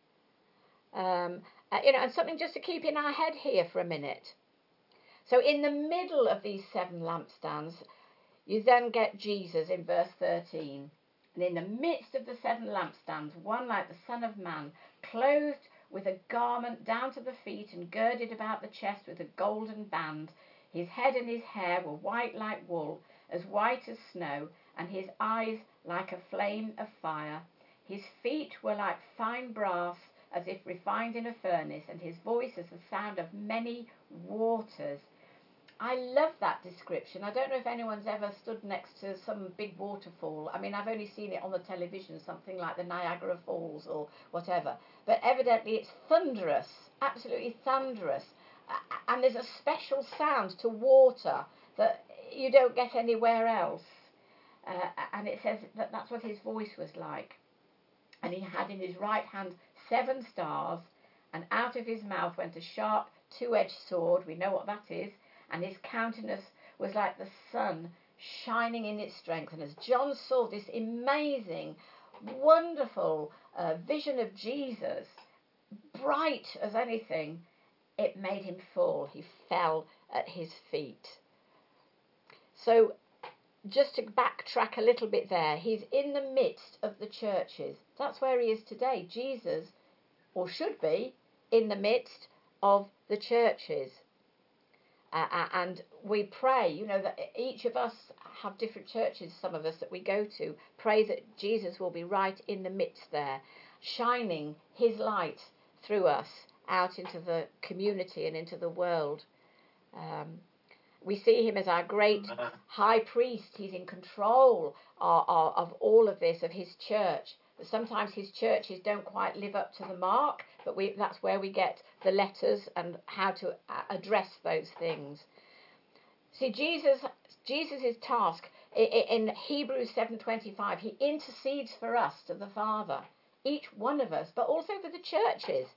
Um, uh, you know, and something just to keep in our head here for a minute. So in the middle of these seven lampstands, you then get Jesus in verse thirteen. And in the midst of the seven lampstands, one like the Son of Man, clothed with a garment down to the feet and girded about the chest with a golden band. His head and his hair were white like wool, as white as snow, and his eyes like a flame of fire. His feet were like fine brass, as if refined in a furnace, and his voice as the sound of many waters. I love that description. I don't know if anyone's ever stood next to some big waterfall. I mean, I've only seen it on the television, something like the Niagara Falls or whatever. But evidently it's thunderous, absolutely thunderous. And there's a special sound to water that you don't get anywhere else. Uh, and it says that that's what his voice was like. And he had in his right hand seven stars, and out of his mouth went a sharp two-edged sword. We know what that is. And his countenance was like the sun shining in its strength. And as John saw this amazing, wonderful uh, vision of Jesus, bright as anything, it made him fall. He fell at his feet. So just to backtrack a little bit there, he's in the midst of the churches. That's where he is today. Jesus, or should be, in the midst of the churches. Uh, and we pray, you know, that each of us have different churches, some of us that we go to, pray that Jesus will be right in the midst there, shining his light through us out into the community and into the world. Um, we see him as our great high priest. He's in control of, of, of all of this, of his church. But sometimes his churches don't quite live up to the mark, but we, that's where we get the letters and how to address those things. See, Jesus, Jesus's task in Hebrews seven twenty-five, he intercedes for us to the Father, each one of us, but also for the churches.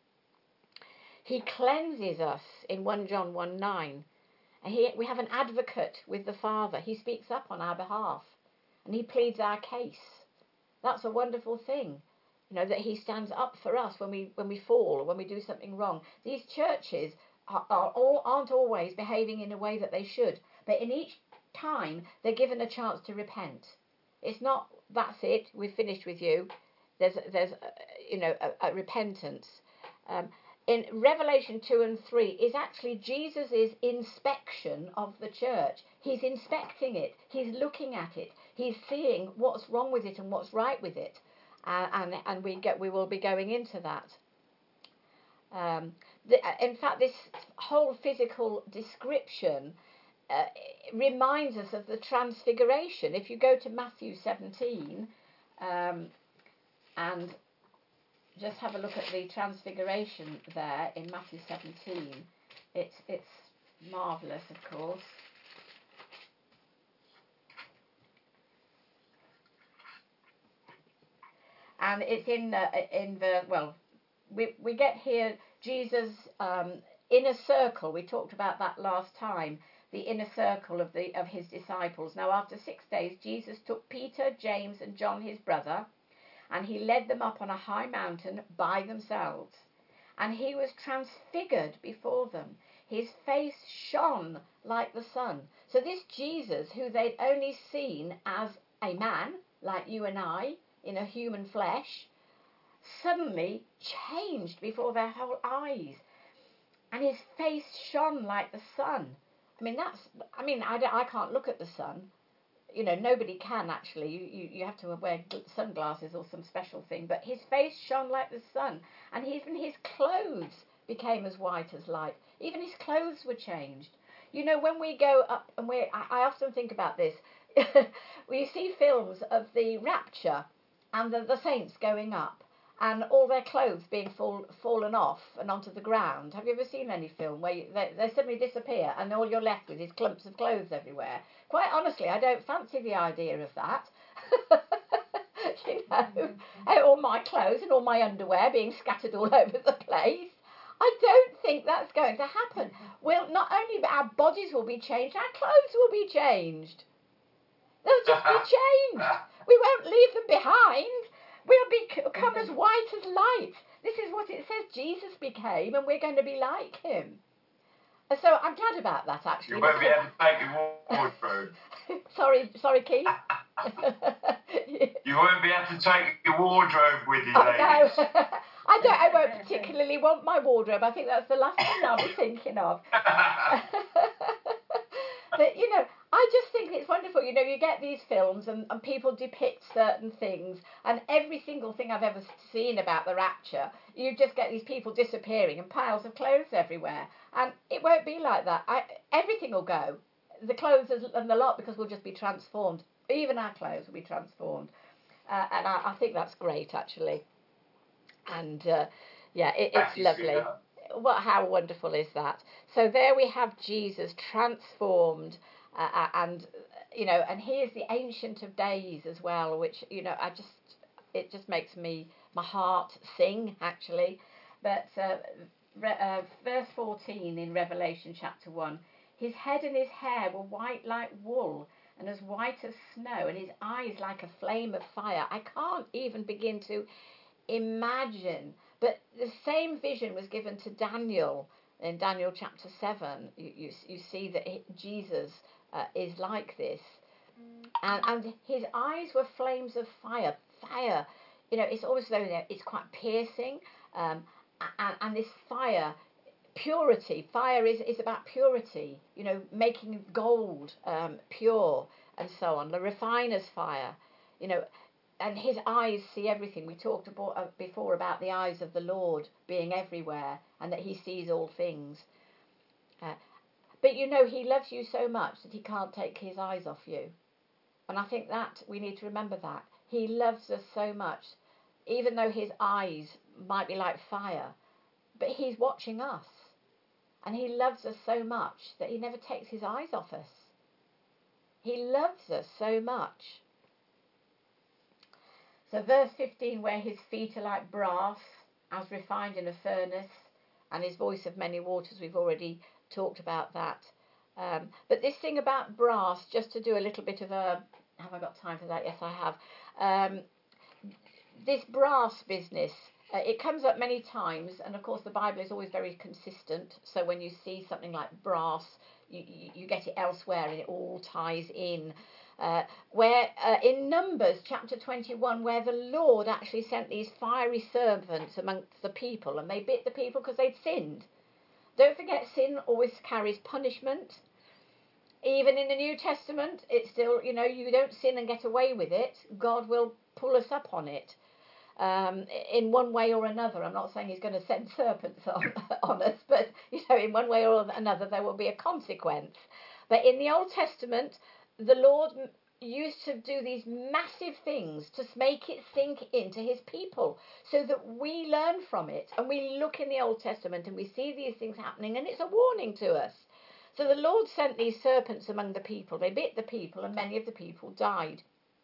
He cleanses us in First John one nine. And he, we have an advocate with the Father. He speaks up on our behalf, and he pleads our case. That's a wonderful thing, you know, that he stands up for us when we when we fall or when we do something wrong. These churches are, are all, aren't always behaving in a way that they should, but in each time they're given a chance to repent. It's not, that's it, we've finished with you. There's there's uh, you know a, a repentance. Um, in Revelation two and three is actually Jesus' inspection of the church. He's inspecting it. He's looking at it. He's seeing what's wrong with it and what's right with it. Uh, and and we get we will be going into that. Um, the, in fact, this whole physical description uh, reminds us of the transfiguration. If you go to Matthew seventeen um, and just have a look at the transfiguration there in Matthew seventeen, it's it's marvellous, of course. And it's in uh, in the well, we we get here Jesus' um, inner circle. We talked about that last time. The inner circle of the of his disciples. Now, after six days, Jesus took Peter, James, and John, his brother, and he led them up on a high mountain by themselves. And he was transfigured before them. His face shone like the sun. So this Jesus, who they'd only seen as a man, like you and I, in a human flesh, suddenly changed before their whole eyes. And his face shone like the sun. I mean, that's, I mean, I, I can't look at the sun. You know, nobody can actually. You, you, you have to wear sunglasses or some special thing. But his face shone like the sun. And even his clothes became as white as light. Even his clothes were changed. You know, when we go up, and we I, I often think about this, we see films of the rapture and the, the saints going up and all their clothes being fall, fallen off and onto the ground. Have you ever seen any film where you, they, they suddenly disappear and all you're left with is clumps of clothes everywhere? Quite honestly, I don't fancy the idea of that. You know, all my clothes and all my underwear being scattered all over the place. I don't think that's going to happen. We'll not only our bodies will be changed, our clothes will be changed. They'll just be changed. We won't leave them behind. We'll become as white as light. This is what it says Jesus became, and we're going to be like him. So I'm glad about that, actually. You won't be able to take your wardrobe. sorry, sorry, Keith. You won't be able to take your wardrobe with you, oh, ladies. No. I don't. I won't particularly want my wardrobe. I think that's the last thing I'll be thinking of. But you know, I just think it's wonderful. You know, you get these films and, and people depict certain things, and every single thing I've ever seen about the rapture, you just get these people disappearing and piles of clothes everywhere. And it won't be like that. I, everything will go. The clothes and the lot, because we'll just be transformed. Even our clothes will be transformed. Uh, and I, I think that's great, actually. And uh, yeah, it, it's lovely. What, how wonderful is that? So there we have Jesus transformed, uh, and you know, and here's the Ancient of Days as well, which you know, I just it just makes me my heart sing actually. But uh, re, uh, verse fourteen in Revelation chapter one, his head and his hair were white like wool, and as white as snow, and his eyes like a flame of fire. I can't even begin to imagine. But the same vision was given to Daniel in Daniel chapter seven. You you, you see that he, Jesus uh, is like this, and and his eyes were flames of fire. Fire, you know, it's almost though it's quite piercing, um, and, and this fire, purity. Fire is is about purity. You know, making gold um, pure and so on. The refiner's fire, you know. And his eyes see everything. We talked about, uh, before about the eyes of the Lord being everywhere and that he sees all things. Uh, but you know, he loves you so much that he can't take his eyes off you. And I think that we need to remember that. He loves us so much, even though his eyes might be like fire, but he's watching us. And he loves us so much that he never takes his eyes off us. He loves us so much. So verse fifteen, where his feet are like brass, as refined in a furnace, and his voice of many waters, we've already talked about that. Um, but this thing about brass, just to do a little bit of a, have I got time for that? Yes, I have. Um, this brass business, uh, it comes up many times, and of course the Bible is always very consistent. So when you see something like brass, you, you, you get it elsewhere and it all ties in. Uh, where uh, in Numbers chapter twenty-one, where the Lord actually sent these fiery serpents amongst the people, and they bit the people because they'd sinned. Don't forget, sin always carries punishment. Even in the New Testament, it's still, you know, you don't sin and get away with it. God will pull us up on it um, in one way or another. I'm not saying he's going to send serpents on, on us, but, you know, in one way or another there will be a consequence. But in the Old Testament, the Lord used to do these massive things to make it sink into his people so that we learn from it, and we look in the Old Testament and we see these things happening, and it's a warning to us. So the Lord sent these serpents among the people. They bit the people, and many of the people died.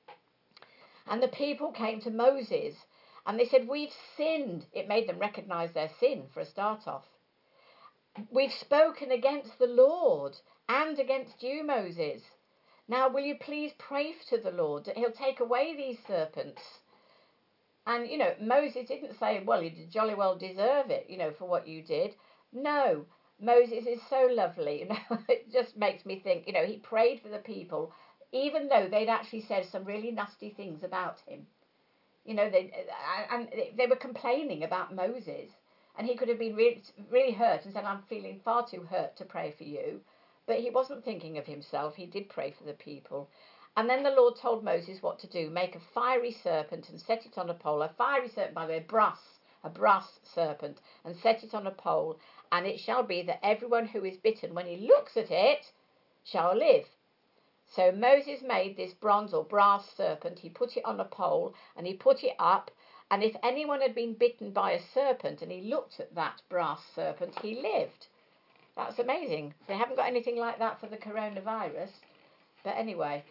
And the people came to Moses and they said, we've sinned. It made them recognize their sin for a start off. We've spoken against the Lord and against you, Moses. Now, will you please pray to the Lord that he'll take away these serpents? And, you know, Moses didn't say, well, you jolly well deserve it, you know, for what you did. No, Moses is so lovely. You know, it just makes me think, you know, he prayed for the people, even though they'd actually said some really nasty things about him. You know, they, and they were complaining about Moses. And he could have been really, really hurt and said, I'm feeling far too hurt to pray for you. But he wasn't thinking of himself. He did pray for the people. And then the Lord told Moses what to do. Make a fiery serpent and set it on a pole. A fiery serpent, by the way, brass, a brass serpent, and set it on a pole. And it shall be that everyone who is bitten, when he looks at it, shall live. So Moses made this bronze or brass serpent. He put it on a pole and he put it up. And if anyone had been bitten by a serpent and he looked at that brass serpent, he lived. That's amazing. They haven't got anything like that for the coronavirus. But anyway,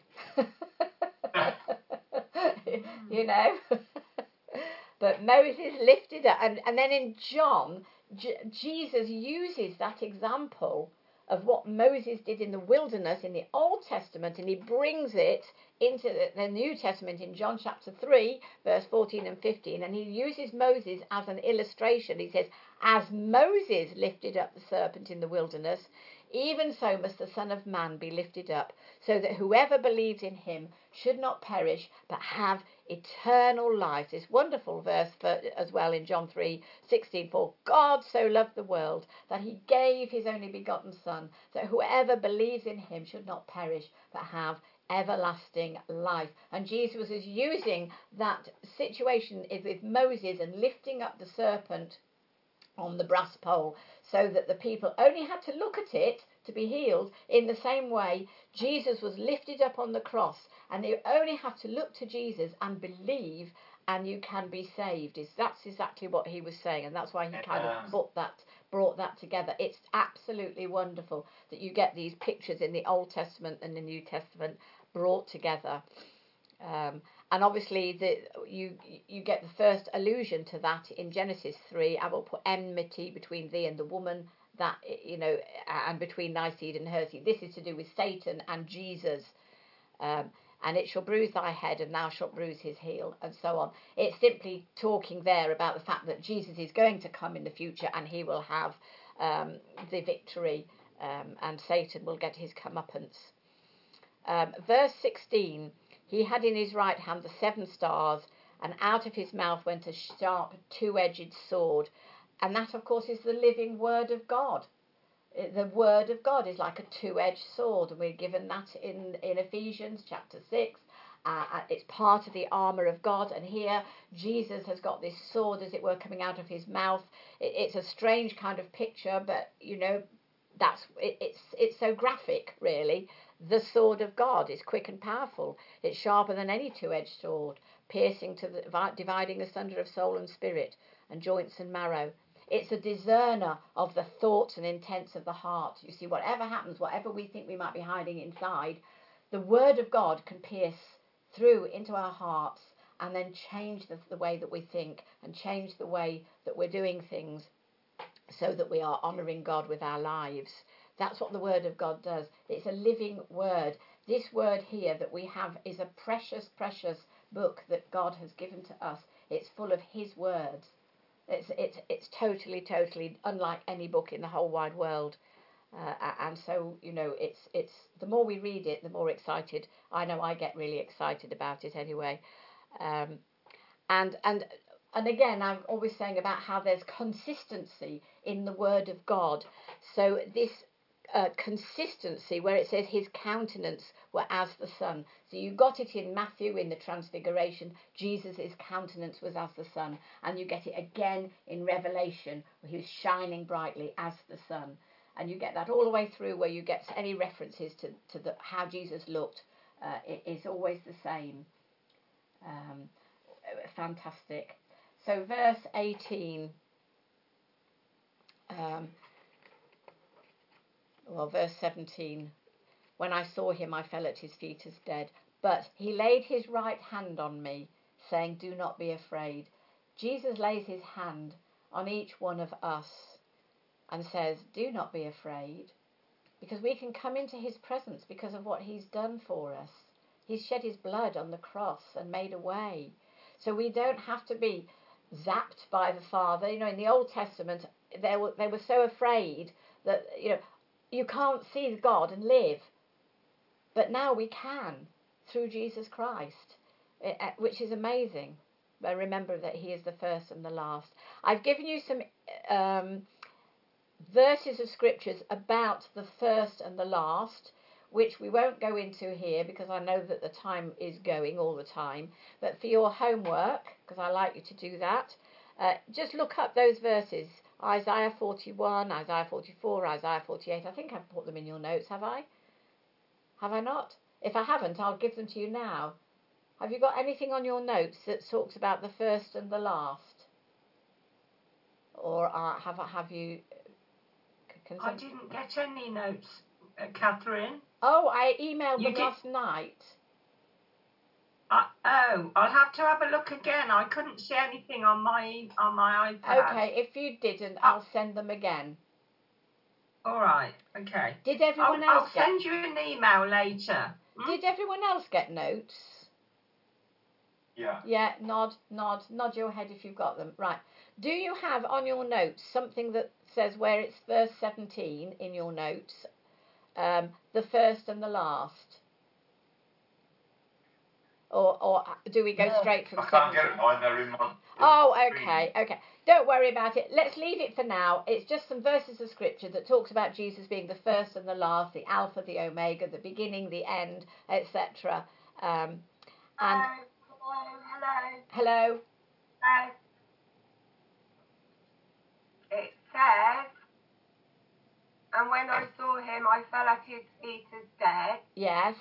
you know. But Moses lifted up. And, and then in John, J- Jesus uses that example of what Moses did in the wilderness in the Old Testament, and he brings it into the, the New Testament in John chapter three, verse fourteen and fifteen, and he uses Moses as an illustration. He says, as Moses lifted up the serpent in the wilderness, even so must the Son of Man be lifted up, so that whoever believes in him should not perish, but have eternal life. This wonderful verse for, as well in John three sixteen, for God so loved the world that he gave his only begotten Son, that whoever believes in him should not perish, but have everlasting life. And Jesus is using that situation with Moses and lifting up the serpent on the brass pole, so that the people only had to look at it to be healed. In the same way, Jesus was lifted up on the cross, and you only have to look to Jesus and believe, and you can be saved. Is that's exactly what he was saying, and that's why he kind of brought that brought that together. It's absolutely wonderful that you get these pictures in the Old Testament and the New Testament brought together. Um, and obviously, the, you you get the first allusion to that in Genesis three. I will put enmity between thee and the woman, that you know, and between thy seed and her seed. This is to do with Satan and Jesus. Um, and it shall bruise thy head, and thou shalt bruise his heel, and so on. It's simply talking there about the fact that Jesus is going to come in the future, and he will have um, the victory, um, and Satan will get his comeuppance. Um, verse sixteen. He had in his right hand the seven stars, and out of his mouth went a sharp two-edged sword. And that, of course, is the living word of God. The word of God is like a two-edged sword, and we're given that in, in Ephesians chapter six. Uh, it's part of the armour of God, and here Jesus has got this sword, as it were, coming out of his mouth. It, it's a strange kind of picture, but, you know, that's it, it's it's so graphic, really. The sword of God is quick and powerful. It's sharper than any two-edged sword, piercing to the dividing asunder of soul and spirit, and joints and marrow. It's a discerner of the thoughts and intents of the heart. You see, whatever happens, whatever we think we might be hiding inside, the word of God can pierce through into our hearts and then change the, the way that we think and change the way that we're doing things, so that we are honouring God with our lives. That's what the word of God does. It's a living word. This word here that we have is a precious, precious book that God has given to us. It's full of his words. It's it's it's totally, totally unlike any book in the whole wide world. Uh, and so, you know, it's it's the more we read it, the more excited. I know I get really excited about it anyway. Um, and and and again, I'm always saying about how there's consistency in the word of God. So this uh, consistency where it says his countenance were as the sun. So you got it in Matthew in the Transfiguration. Jesus' countenance was as the sun. And you get it again in Revelation, where he was shining brightly as the sun. And you get that all the way through, where you get any references to, to the, how Jesus looked. Uh, it is always the same. Um, fantastic. So verse eighteen, um, well, verse seventeen, when I saw him, I fell at his feet as dead. But he laid his right hand on me, saying, do not be afraid. Jesus lays his hand on each one of us and says, do not be afraid, because we can come into his presence because of what he's done for us. He's shed his blood on the cross and made a way. So we don't have to be zapped by the Father. You know, in the Old Testament, they were, they were so afraid that, you know, you can't see God and live. But now we can, through Jesus Christ, which is amazing. But remember that he is the first and the last. I've given you some um, verses of scriptures about the first and the last, which we won't go into here because I know that the time is going all the time. But for your homework, because I like you to do that, uh, just look up those verses. Isaiah forty-one, Isaiah forty-four, Isaiah forty-eight. I think I've put them in your notes, have I? Have I not? If I haven't, I'll give them to you now. Have you got anything on your notes that talks about the first and the last? Or uh, have, have you... Can I didn't get any notes, uh, Catherine. Oh, I emailed You them did- last night. Uh, oh, I'll have to have a look again. I couldn't see anything on my on my iPad. Okay, if you didn't, I'll send them again. All right. Okay. Did everyone I'll, else I'll get? send you an email later. Hmm? Did everyone else get notes? Yeah. Yeah, nod, nod, nod your head if you've got them. Right. Do you have on your notes something that says where it's verse seventeen in your notes, um, the first and the last? Or, or do we go No. straight from I can't seventeen? get it mine, they're in my... Oh, okay, okay. Don't worry about it. Let's leave it for now. It's just some verses of scripture that talks about Jesus being the first and the last, the Alpha, the Omega, the beginning, the end, et cetera. Um, and Hello, hello, hello. hello. It says, and when I saw him, I fell at his feet as dead. Yes,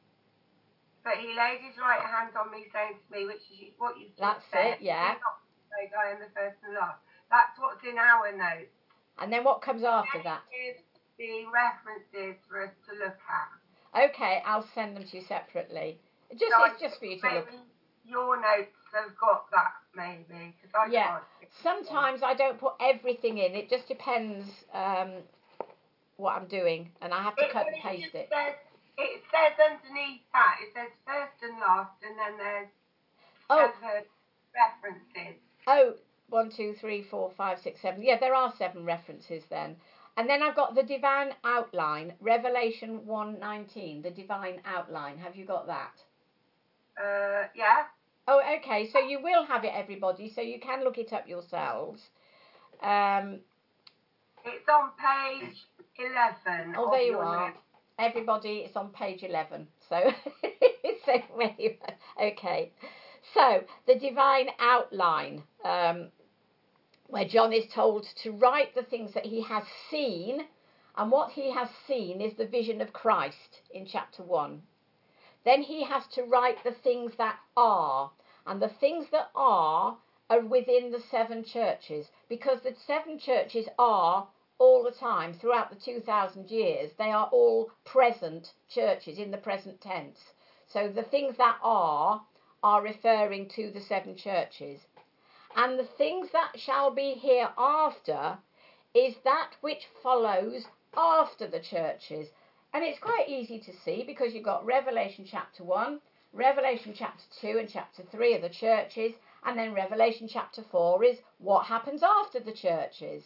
But he laid his right hand on me, saying to me, which is what you've just that's said, it. Yeah. "Do not say I am the first and last." That's what's in our notes. And then what comes after Then that? it gives the references for us to look at. Okay, I'll send them to you separately. Just So I it's just for you to maybe look. your notes have got that, maybe, because I Yeah. can't. see it. Sometimes I don't put everything in. It just depends um, what I'm doing, and I have to It, cut but and paste just it. Says, it says underneath that, it says first and last, and then there's Oh, seven references. oh, one, two, three, four, five, six, seven. Yeah, there are seven references then. And then I've got the divine outline, Revelation one nineteen, the divine outline. Have you got that? Uh, yeah. Oh, okay. So you will have it, everybody. So you can look it up yourselves. Um, It's on page eleven. oh, of there you your are. notes. Everybody, it's on page eleven. So, so where you okay. So the divine outline, um, where John is told to write the things that he has seen, and what he has seen is the vision of Christ in chapter one. Then he has to write the things that are, and the things that are are within the seven churches, because the seven churches are all the time throughout the two thousand years. They are all present churches in the present tense. So the things that are are referring to the seven churches. And the things that shall be hereafter is that which follows after the churches. And it's quite easy to see because you've got Revelation chapter one, Revelation chapter two and chapter three are the churches, and then Revelation chapter four is what happens after the churches.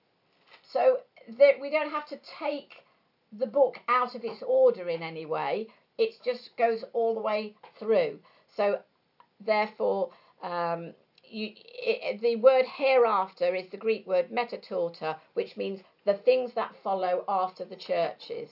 So that we don't have to take the book out of its order in any way. It just goes all the way through. So therefore, um, you, it, the word hereafter is the Greek word metatauta, which means the things that follow after the churches.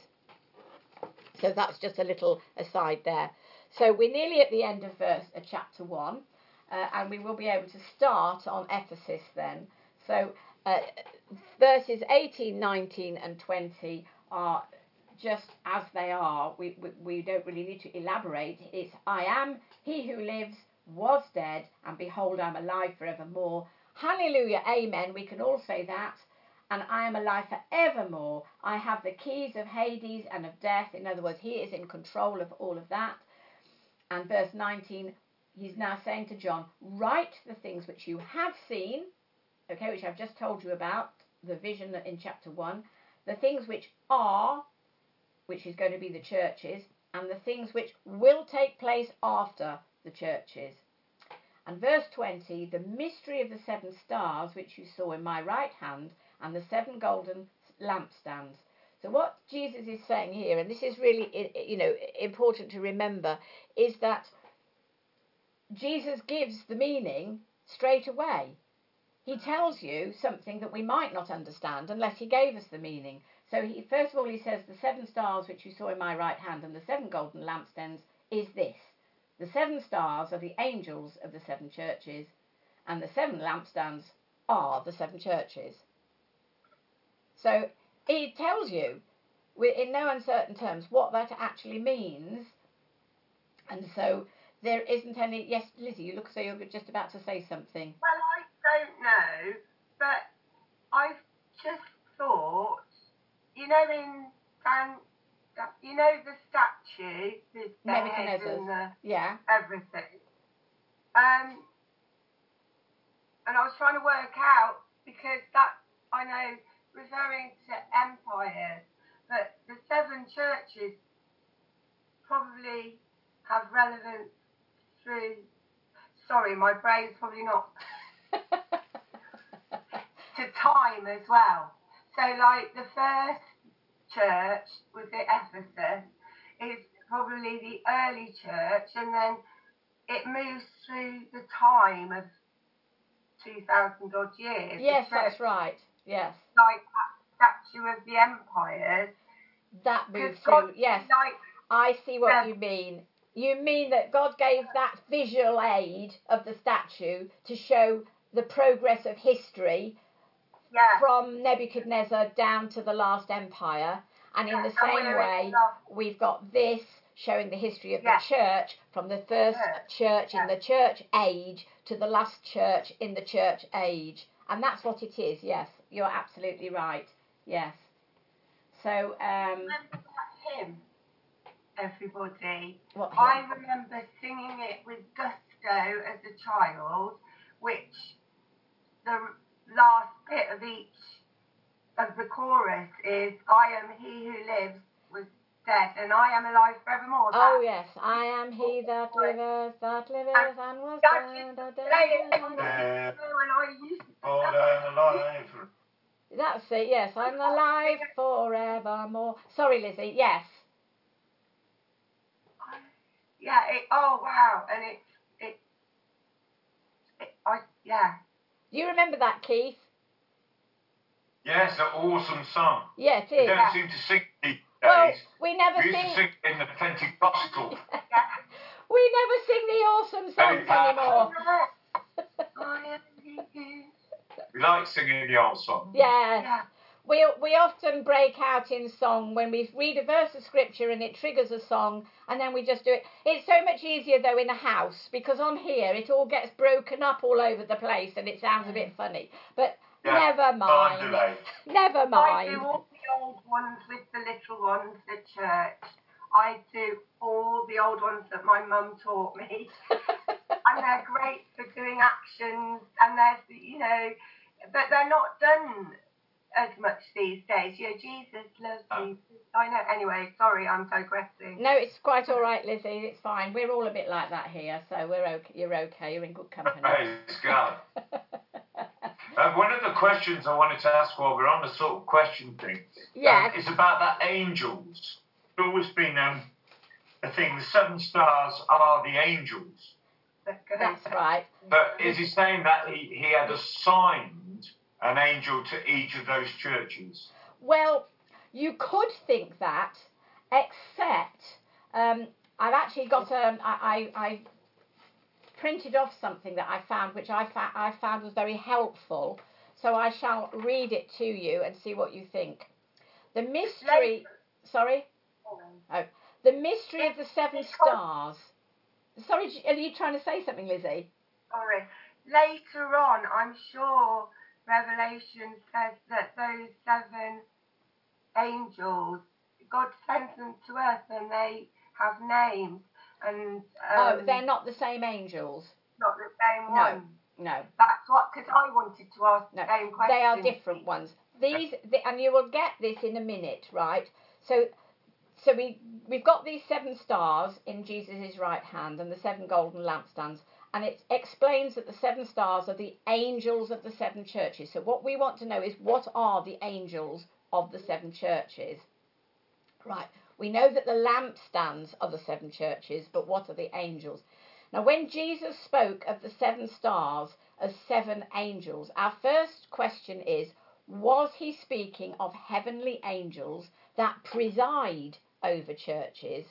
So that's just a little aside there. So we're nearly at the end of verse uh, chapter one, uh, and we will be able to start on Ephesus then. So uh, verses eighteen, nineteen and twenty are just as they are. We, we, we don't really need to elaborate. It's I am he who lives, was dead, and behold, I'm alive forevermore. Hallelujah, amen. We can all say that. And I am alive forevermore. I have the keys of Hades and of death. In other words, he is in control of all of that. And verse nineteen, he's now saying to John, write the things which you have seen, okay, which I've just told you about, the vision in chapter one, the things which are, which is going to be the churches, and the things which will take place after the churches. And verse twenty, the mystery of the seven stars which you saw in my right hand, and the seven golden lampstands. So what Jesus is saying here, and this is really, you know, important to remember, is that Jesus gives the meaning straight away. He tells you something that we might not understand unless he gave us the meaning. So he, first of all, he says, the seven stars which you saw in my right hand and the seven golden lampstands is this. The seven stars are the angels of the seven churches, and the seven lampstands are the seven churches. So he tells you in no uncertain terms what that actually means. And so there isn't any... Yes, Lizzie, you look as though you're just about to say something. Well, I don't know, but I've just thought, you know, in Dan, you know the statue, with the head Nebuchadnezzar's. and the Yeah. everything. Um, and I was trying to work out, because that, I know, referring to empires, but the seven churches probably have relevance through, sorry, my brain's probably not, to time as well. So like the first church was at Ephesus, is probably the early church, and then it moves through the time of two thousand odd years. Yes, The church, that's right. Yes. like that statue of the empires. That moves 'Cause God, through. Yes. Like, I see what Yeah. you mean. You mean that God gave that visual aid of the statue to show the progress of history yeah. from Nebuchadnezzar down to the last empire. And in Yeah, the and same we're way, in love. we've got this showing the history of Yeah. the church from the first Church, church in yeah. the church age to the last church in the church age. And that's what it is, yes. You're absolutely right. Yes. So, um, Remember that hymn, everybody? what I hymn? remember singing it with gusto as a child, which the last bit of each of the chorus is, I am he who lives, was dead, and I am alive forevermore. Oh That- yes, I am he that liveth, that liveth, and was That dead. used da, to da, play it da, when da. Uh, I used to Lord, I'm alive. That's it. Yes, I'm alive forevermore. Sorry, Lizzie. Yes. Yeah, it, oh wow, and it, it, it, I, yeah. Do you remember that, Keith? Yes, an awesome song. Yeah, it We is. don't seem to sing these Well, days. we never We used sing. to sing in the Pentecostal. We never sing the awesome Very songs powerful. anymore. I am he who- We like singing the old song. Yes. Yeah. We, we often break out in song when we read a verse of scripture and it triggers a song, and then we just do it. It's so much easier though in a house, because on here it all gets broken up all over the place and it sounds a bit funny. But Yeah, never Time mind. delay. Never I mind. do all the old ones with the little ones at church. I do all the old ones that my mum taught me. And they're great for doing actions, and they're, you know, but they're not done as much these days. You know, Jesus loves me. I know. Anyway, sorry, I'm digressing. No, it's quite all right, Lizzie. It's fine. We're all a bit like that here, so we're okay. You're okay. You're in good company. Praise God. Uh, one of the questions I wanted to ask while we're on the sort of question thing Yes. um, is about that angels. It's always been um, a thing. The seven stars are the angels. That's right. But is he saying that he, he had assigned an angel to each of those churches? Well, you could think that, except um, I've actually got um, I, I, I printed off something that I found, which I, fa- I found was very helpful. So I shall read it to you and see what you think. The mystery. Sorry. Oh, the mystery of the seven stars. Sorry, are you trying to say something, Lizzie? Sorry. Later on, I'm sure Revelation says that those seven angels, God sends them to earth and they have names. And um, Oh, they're not the same angels. not the same No. one. No. That's what, because I wanted to ask No, the same question. they are different ones. These, the, and you will get this in a minute, right? So, so we we've got these seven stars in Jesus' right hand and the seven golden lampstands, and it explains that the seven stars are the angels of the seven churches. So what we want to know is, what are the angels of the seven churches? Right. We know that the lampstands are the seven churches, but what are the angels? Now, when Jesus spoke of the seven stars as seven angels, our first question is, was he speaking of heavenly angels that preside over churches,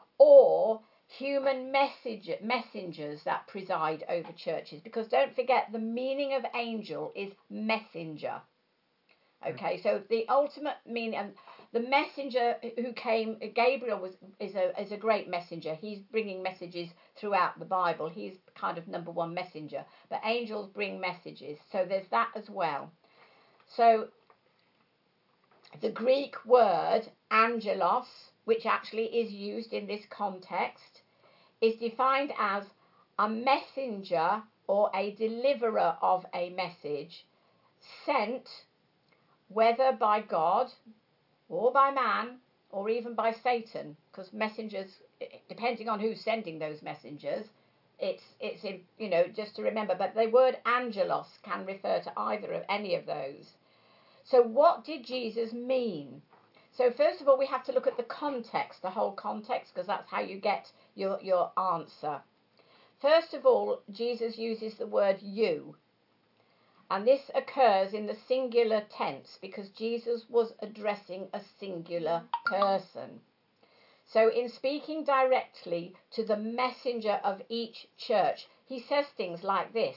or human messenger, messengers that preside over churches? Because don't forget, the meaning of angel is messenger. Okay, so the ultimate meaning, and the messenger who came, Gabriel was is a is a great messenger. He's bringing messages throughout the Bible. He's kind of number one messenger. But angels bring messages, so there's that as well. So the Greek word angelos which actually is used in this context, is defined as a messenger or a deliverer of a message sent, whether by God or by man or even by Satan, because messengers, depending on who's sending those messengers, it's it's in, you know, just to remember. But the word angelos can refer to either of any of those. So what did Jesus mean? So first of all, we have to look at the context, the whole context, because that's how you get your your answer. First of all, Jesus uses the word you, and this occurs in the singular tense because Jesus was addressing a singular person. So in speaking directly to the messenger of each church, he says things like this.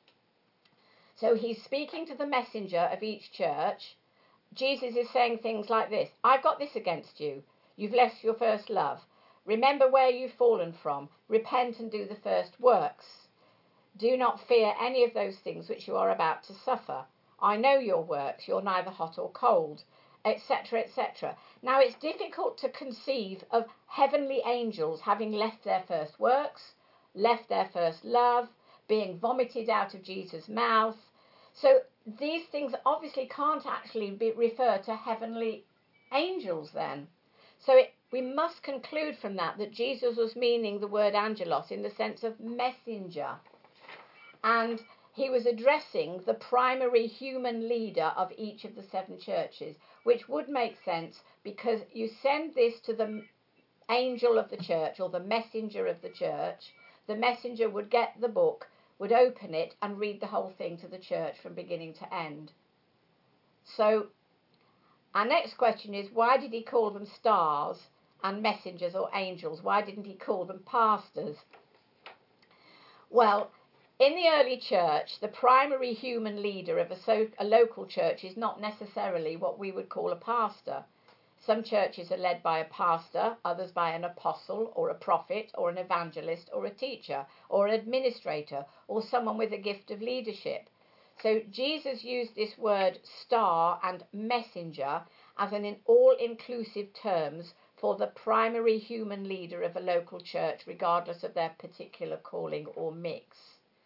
So he's speaking to the messenger of each church. Jesus is saying things like this: I've got this against you. You've left your first love. Remember where you've fallen from. Repent and do the first works. Do not fear any of those things which you are about to suffer. I know your works. You're neither hot or cold, et cetera, et cetera. Now, it's difficult to conceive of heavenly angels having left their first works, left their first love, being vomited out of Jesus' mouth. So these things obviously can't actually be, refer to heavenly angels then. So it, we must conclude from that that Jesus was meaning the word angelos in the sense of messenger. And he was addressing the primary human leader of each of the seven churches, which would make sense because you send this to the angel of the church or the messenger of the church. The messenger would get the book, would open it and read the whole thing to the church from beginning to end. So our next question is, why did he call them stars and messengers or angels? Why didn't he call them pastors? Well, in the early church, the primary human leader of a, so, a local church is not necessarily what we would call a pastor. Some churches are led by a pastor, others by an apostle or a prophet or an evangelist or a teacher or an administrator or someone with a gift of leadership. So Jesus used this word star and messenger as an in all-inclusive terms for the primary human leader of a local church, regardless of their particular calling or mix.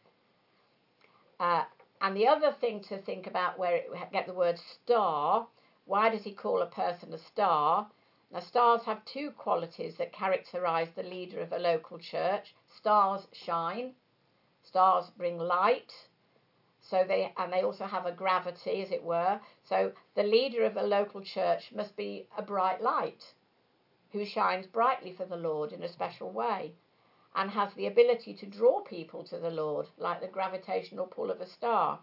Uh, and the other thing to think about where it get the word star, why does he call a person a star? Now, stars have two qualities that characterize the leader of a local church. Stars shine, stars bring light, so they and they also have a gravity, as it were. So the leader of a local church must be a bright light who shines brightly for the Lord in a special way, and has the ability to draw people to the Lord, like the gravitational pull of a star.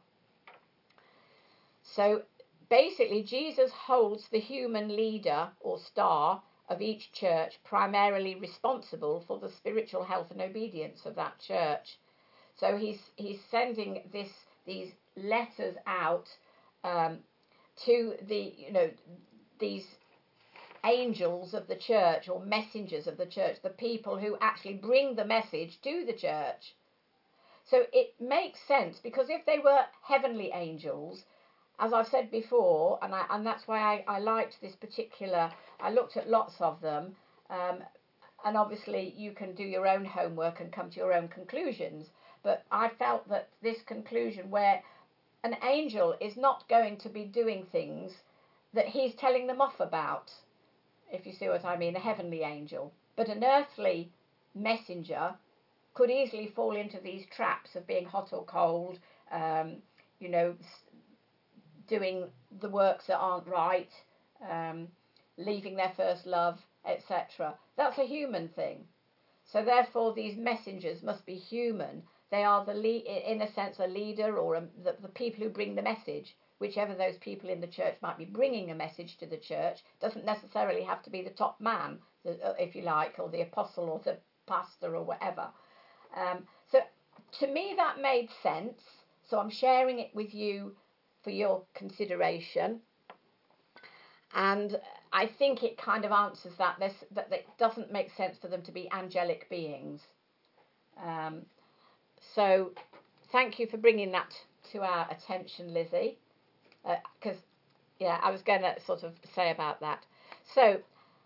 So basically, Jesus holds the human leader or star of each church primarily responsible for the spiritual health and obedience of that church. So he's he's sending this these letters out um, to the you know these angels of the church or messengers of the church, the people who actually bring the message to the church. So it makes sense, because if they were heavenly angels, as I've said before, and I, and that's why I, I liked this particular, I looked at lots of them, um, and obviously you can do your own homework and come to your own conclusions, but I felt that this conclusion where an angel is not going to be doing things that he's telling them off about, if you see what I mean, a heavenly angel. But an earthly messenger could easily fall into these traps of being hot or cold, um, you know, doing the works that aren't right, um, leaving their first love, et cetera. That's a human thing. So therefore, these messengers must be human. They are, the le- in a sense, a leader or a, the, the people who bring the message. Whichever those people in the church might be bringing a message to the church, doesn't necessarily have to be the top man, if you like, or the apostle or the pastor or whatever. Um, so to me that made sense, so I'm sharing it with you for your consideration. And I think it kind of answers that, this, that it doesn't make sense for them to be angelic beings. Um, so thank you for bringing that to our attention, Lizzie. Because, uh, yeah, I was going to sort of say about that. So,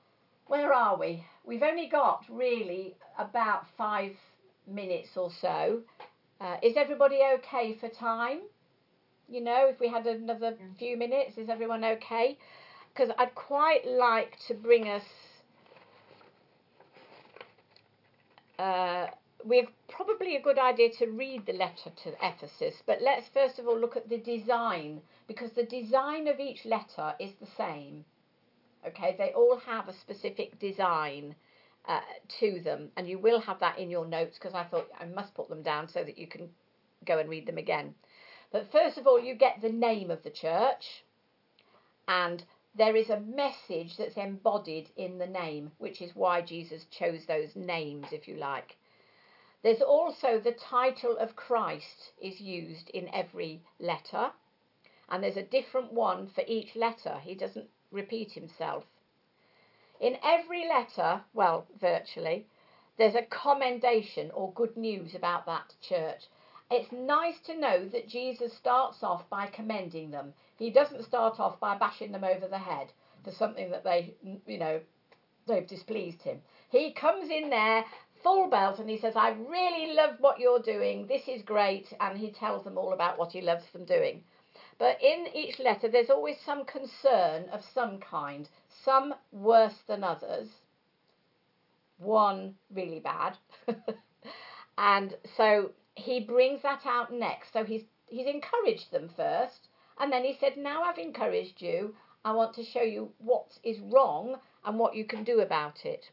where are we? We've only got really about five minutes or so. Uh, is everybody okay for time? You know, if we had another few minutes, is everyone okay? Because I'd quite like to bring us... Uh, we're probably a good idea to read the letter to Ephesus, but let's first of all look at the design, because the design of each letter is the same. Okay, they all have a specific design uh, to them, and you will have that in your notes, because I thought I must put them down so that you can go and read them again. But first of all, you get the name of the church, and there is a message that's embodied in the name, which is why Jesus chose those names, if you like. There's also the title of Christ is used in every letter, and there's a different one for each letter. He doesn't repeat himself. In every letter, well, virtually, there's a commendation or good news about that church. It's nice to know that Jesus starts off by commending them. He doesn't start off by bashing them over the head for something that they, you know, they've displeased him. He comes in there full belt and he says, I really love what you're doing. This is great. And he tells them all about what he loves them doing. But in each letter, there's always some concern of some kind, some worse than others, one really bad. And so he brings that out next. So he's he's encouraged them first, and then he said, now I've encouraged you, I want to show you what is wrong and what you can do about it.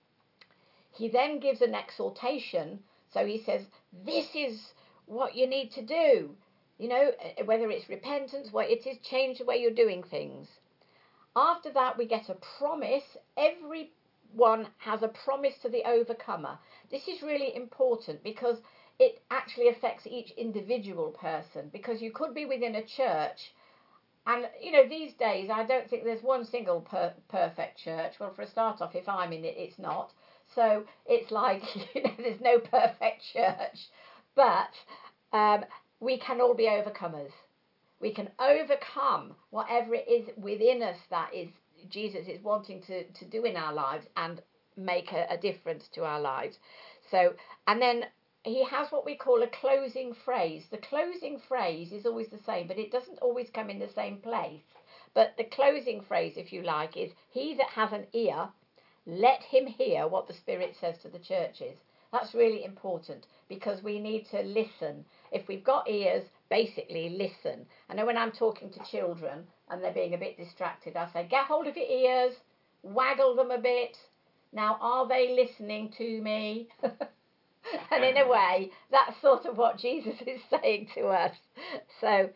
He then gives an exhortation. So he says, this is what you need to do. You know, whether it's repentance, what it is, change the way you're doing things. After that, we get a promise. Everyone has a promise to the overcomer. This is really important because it actually affects each individual person, because you could be within a church, and you know, these days I don't think there's one single per- perfect church. Well, for a start off, if I'm in it, it's not. So it's like, you know, there's no perfect church, but um, we can all be overcomers. We can overcome whatever it is within us that is Jesus is wanting to, to do in our lives and make a, a difference to our lives. So, and then he has what we call a closing phrase. The closing phrase is always the same, but it doesn't always come in the same place. But the closing phrase, if you like, is, he that has an ear, let him hear what the Spirit says to the churches. That's really important, because we need to listen. If we've got ears, basically listen. I know when I'm talking to children and they're being a bit distracted, I say, get hold of your ears, waggle them a bit. Now, are they listening to me? And in a way, that's sort of what Jesus is saying to us. So,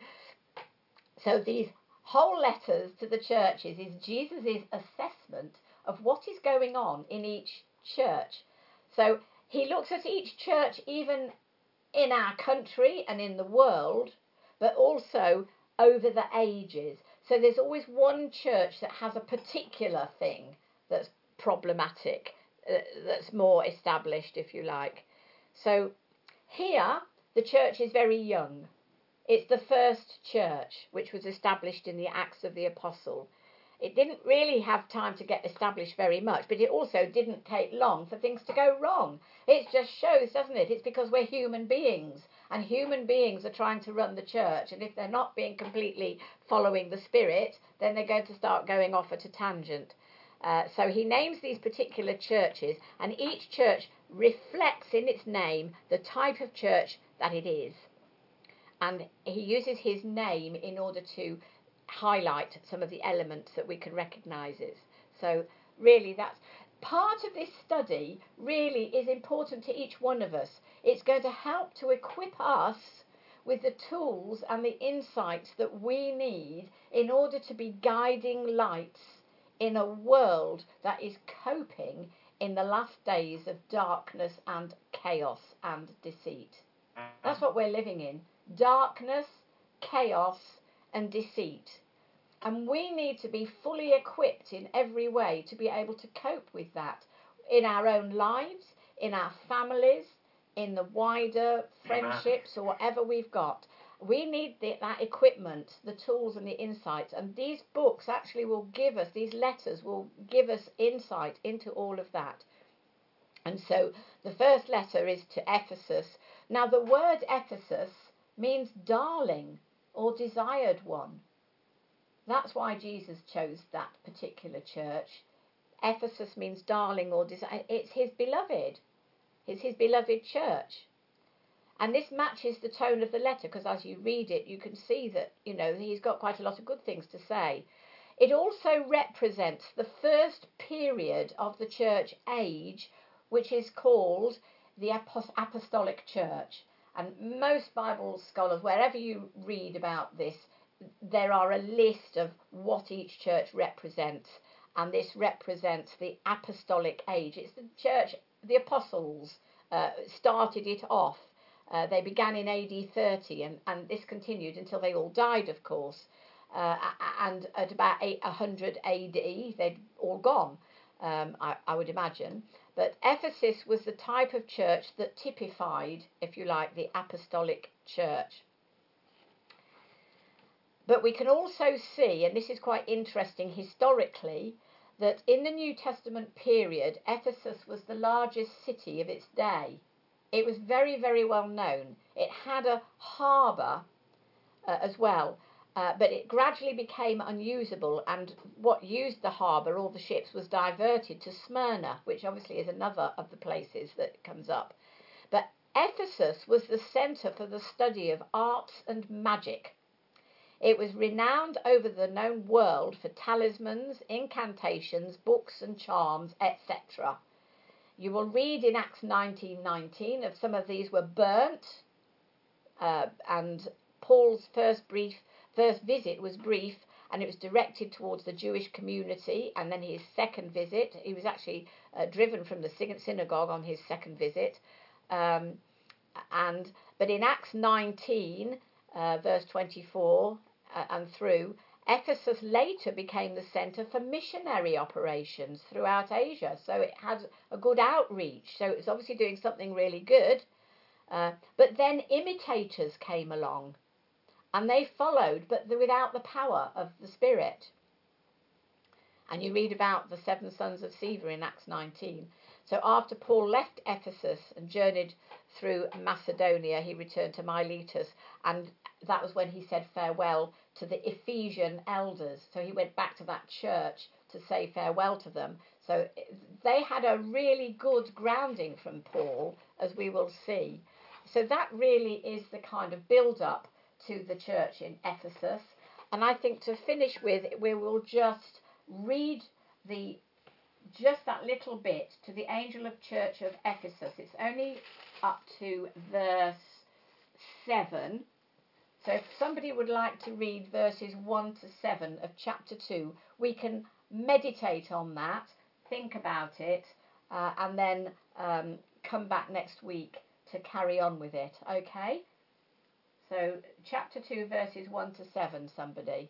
so these whole letters to the churches is Jesus' assessment of what is going on in each church. So he looks at each church, even in our country and in the world, but also over the ages. So there's always one church that has a particular thing that's problematic, uh, that's more established, if you like. So here, the church is very young. It's the first church, which was established in the Acts of the Apostle. It didn't really have time to get established very much, but it also didn't take long for things to go wrong. It just shows, doesn't it? It's because we're human beings, and human beings are trying to run the church, and if they're not being completely following the Spirit, then they're going to start going off at a tangent. Uh, so he names these particular churches, and each church reflects in its name the type of church that it is. And he uses his name in order to highlight some of the elements that we can recognise it. So really that's part of this study really is important to each one of us. It's going to help to equip us with the tools and the insights that we need in order to be guiding lights in a world that is coping in the last days of darkness and chaos and deceit. That's what we're living in. Darkness, chaos and deceit. And we need to be fully equipped in every way to be able to cope with that in our own lives, in our families, in the wider friendships or whatever we've got. we need the, that equipment, the tools and the insights. And these books actually will give us, these letters will give us insight into all of that. And so the first letter is to Ephesus. Now the word Ephesus means darling or desired one. That's why Jesus chose that particular church. Ephesus means darling or desired. It's his beloved. It's his beloved church. And this matches the tone of the letter, because as you read it, you can see that, you know, he's got quite a lot of good things to say. It also represents the first period of the church age, which is called the Apostolic Church. And most Bible scholars, wherever you read about this, there are a list of what each church represents. And this represents the Apostolic Age. It's the church, the apostles uh, started it off. Uh, they began in A D thirty, and, and this continued until they all died, of course. Uh, and at about eight hundred A D, they'd all gone, um, I, I would imagine. But Ephesus was the type of church that typified, if you like, the apostolic church. But we can also see, and this is quite interesting historically, that in the New Testament period, Ephesus was the largest city of its day. It was very, very well known. It had a harbour uh, as well, uh, but it gradually became unusable, and what used the harbour, all the ships, was diverted to Smyrna, which obviously is another of the places that comes up. But Ephesus was the centre for the study of arts and magic. It was renowned over the known world for talismans, incantations, books and charms, et cetera. You will read in Acts nineteen nineteen of some of these were burnt, uh, and Paul's first brief, first visit was brief, and it was directed towards the Jewish community. And then his second visit, he was actually uh, driven from the synagogue on his second visit. Um, and but in Acts nineteen, uh, verse twenty-four uh, and through, Ephesus later became the centre for missionary operations throughout Asia. So it had a good outreach. So it was obviously doing something really good. Uh, but then imitators came along and they followed, but without the power of the Spirit. And you read about the seven sons of Sceva in Acts nineteen. So after Paul left Ephesus and journeyed through Macedonia, he returned to Miletus, and that was when he said farewell to the Ephesian elders. So he went back to that church to say farewell to them. So they had a really good grounding from Paul, as we will see. So that really is the kind of build-up to the church in Ephesus. And I think to finish with, we will just read the just that little bit to the angel of church of Ephesus. It's only up to verse seven. So if somebody would like to read verses one to seven of chapter two, we can meditate on that, think about it, uh, and then um, come back next week to carry on with it. Okay? So chapter two, verses one to seven, somebody.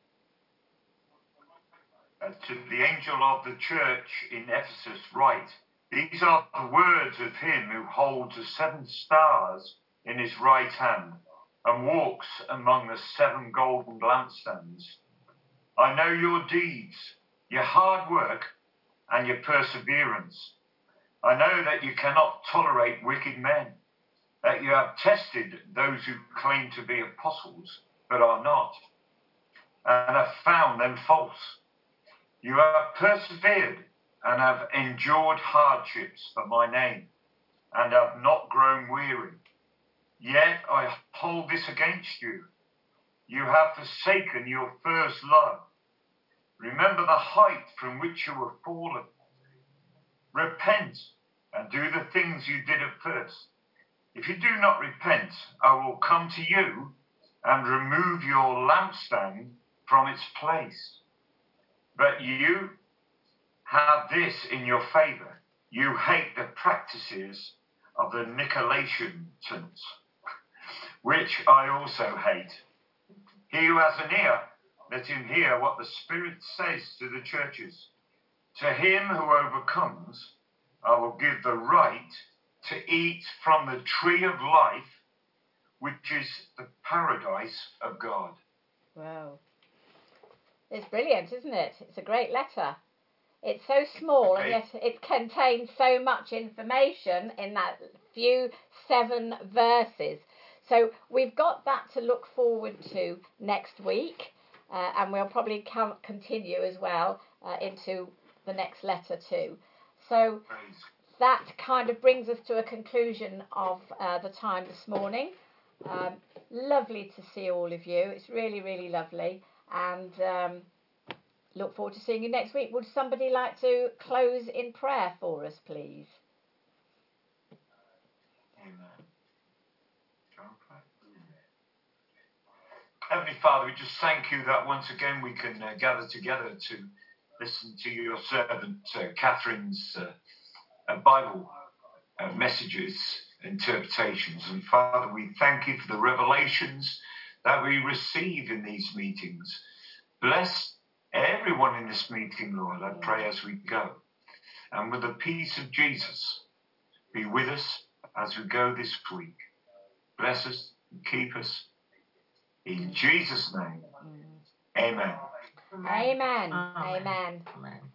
Uh, to the angel of the church in Ephesus write, these are the words of him who holds the seven stars in his right hand and walks among the seven golden lampstands. I know your deeds, your hard work and your perseverance. I know that you cannot tolerate wicked men, that you have tested those who claim to be apostles but are not, and have found them false. You have persevered and have endured hardships for my name, and have not grown weary. Yet I hold this against you. You have forsaken your first love. Remember the height from which you were fallen. Repent and do the things you did at first. If you do not repent, I will come to you and remove your lampstand from its place. But you have this in your favour. You hate the practices of the Nicolaitans, which I also hate. He who has an ear, let him hear what the Spirit says to the churches. To him who overcomes, I will give the right to eat from the tree of life, which is the paradise of God. Wow. It's brilliant, isn't it? It's a great letter. It's so small and yet it contains so much information in that few seven verses. So we've got that to look forward to next week, uh, and we'll probably come, continue as well uh, into the next letter too. So that kind of brings us to a conclusion of uh, the time this morning. Um, lovely to see all of you. It's really, really lovely. And um, look forward to seeing you next week. Would somebody like to close in prayer for us, please? Amen. Heavenly Father, we just thank you that once again we can uh, gather together to listen to your servant uh, Catherine's uh, uh, Bible uh, messages, interpretations. And Father, we thank you for the revelations that we receive in these meetings. Bless everyone in this meeting, Lord, I pray as we go. And with the peace of Jesus, be with us as we go this week. Bless us and keep us. In Jesus' name, amen. Amen. Amen. Amen. Amen.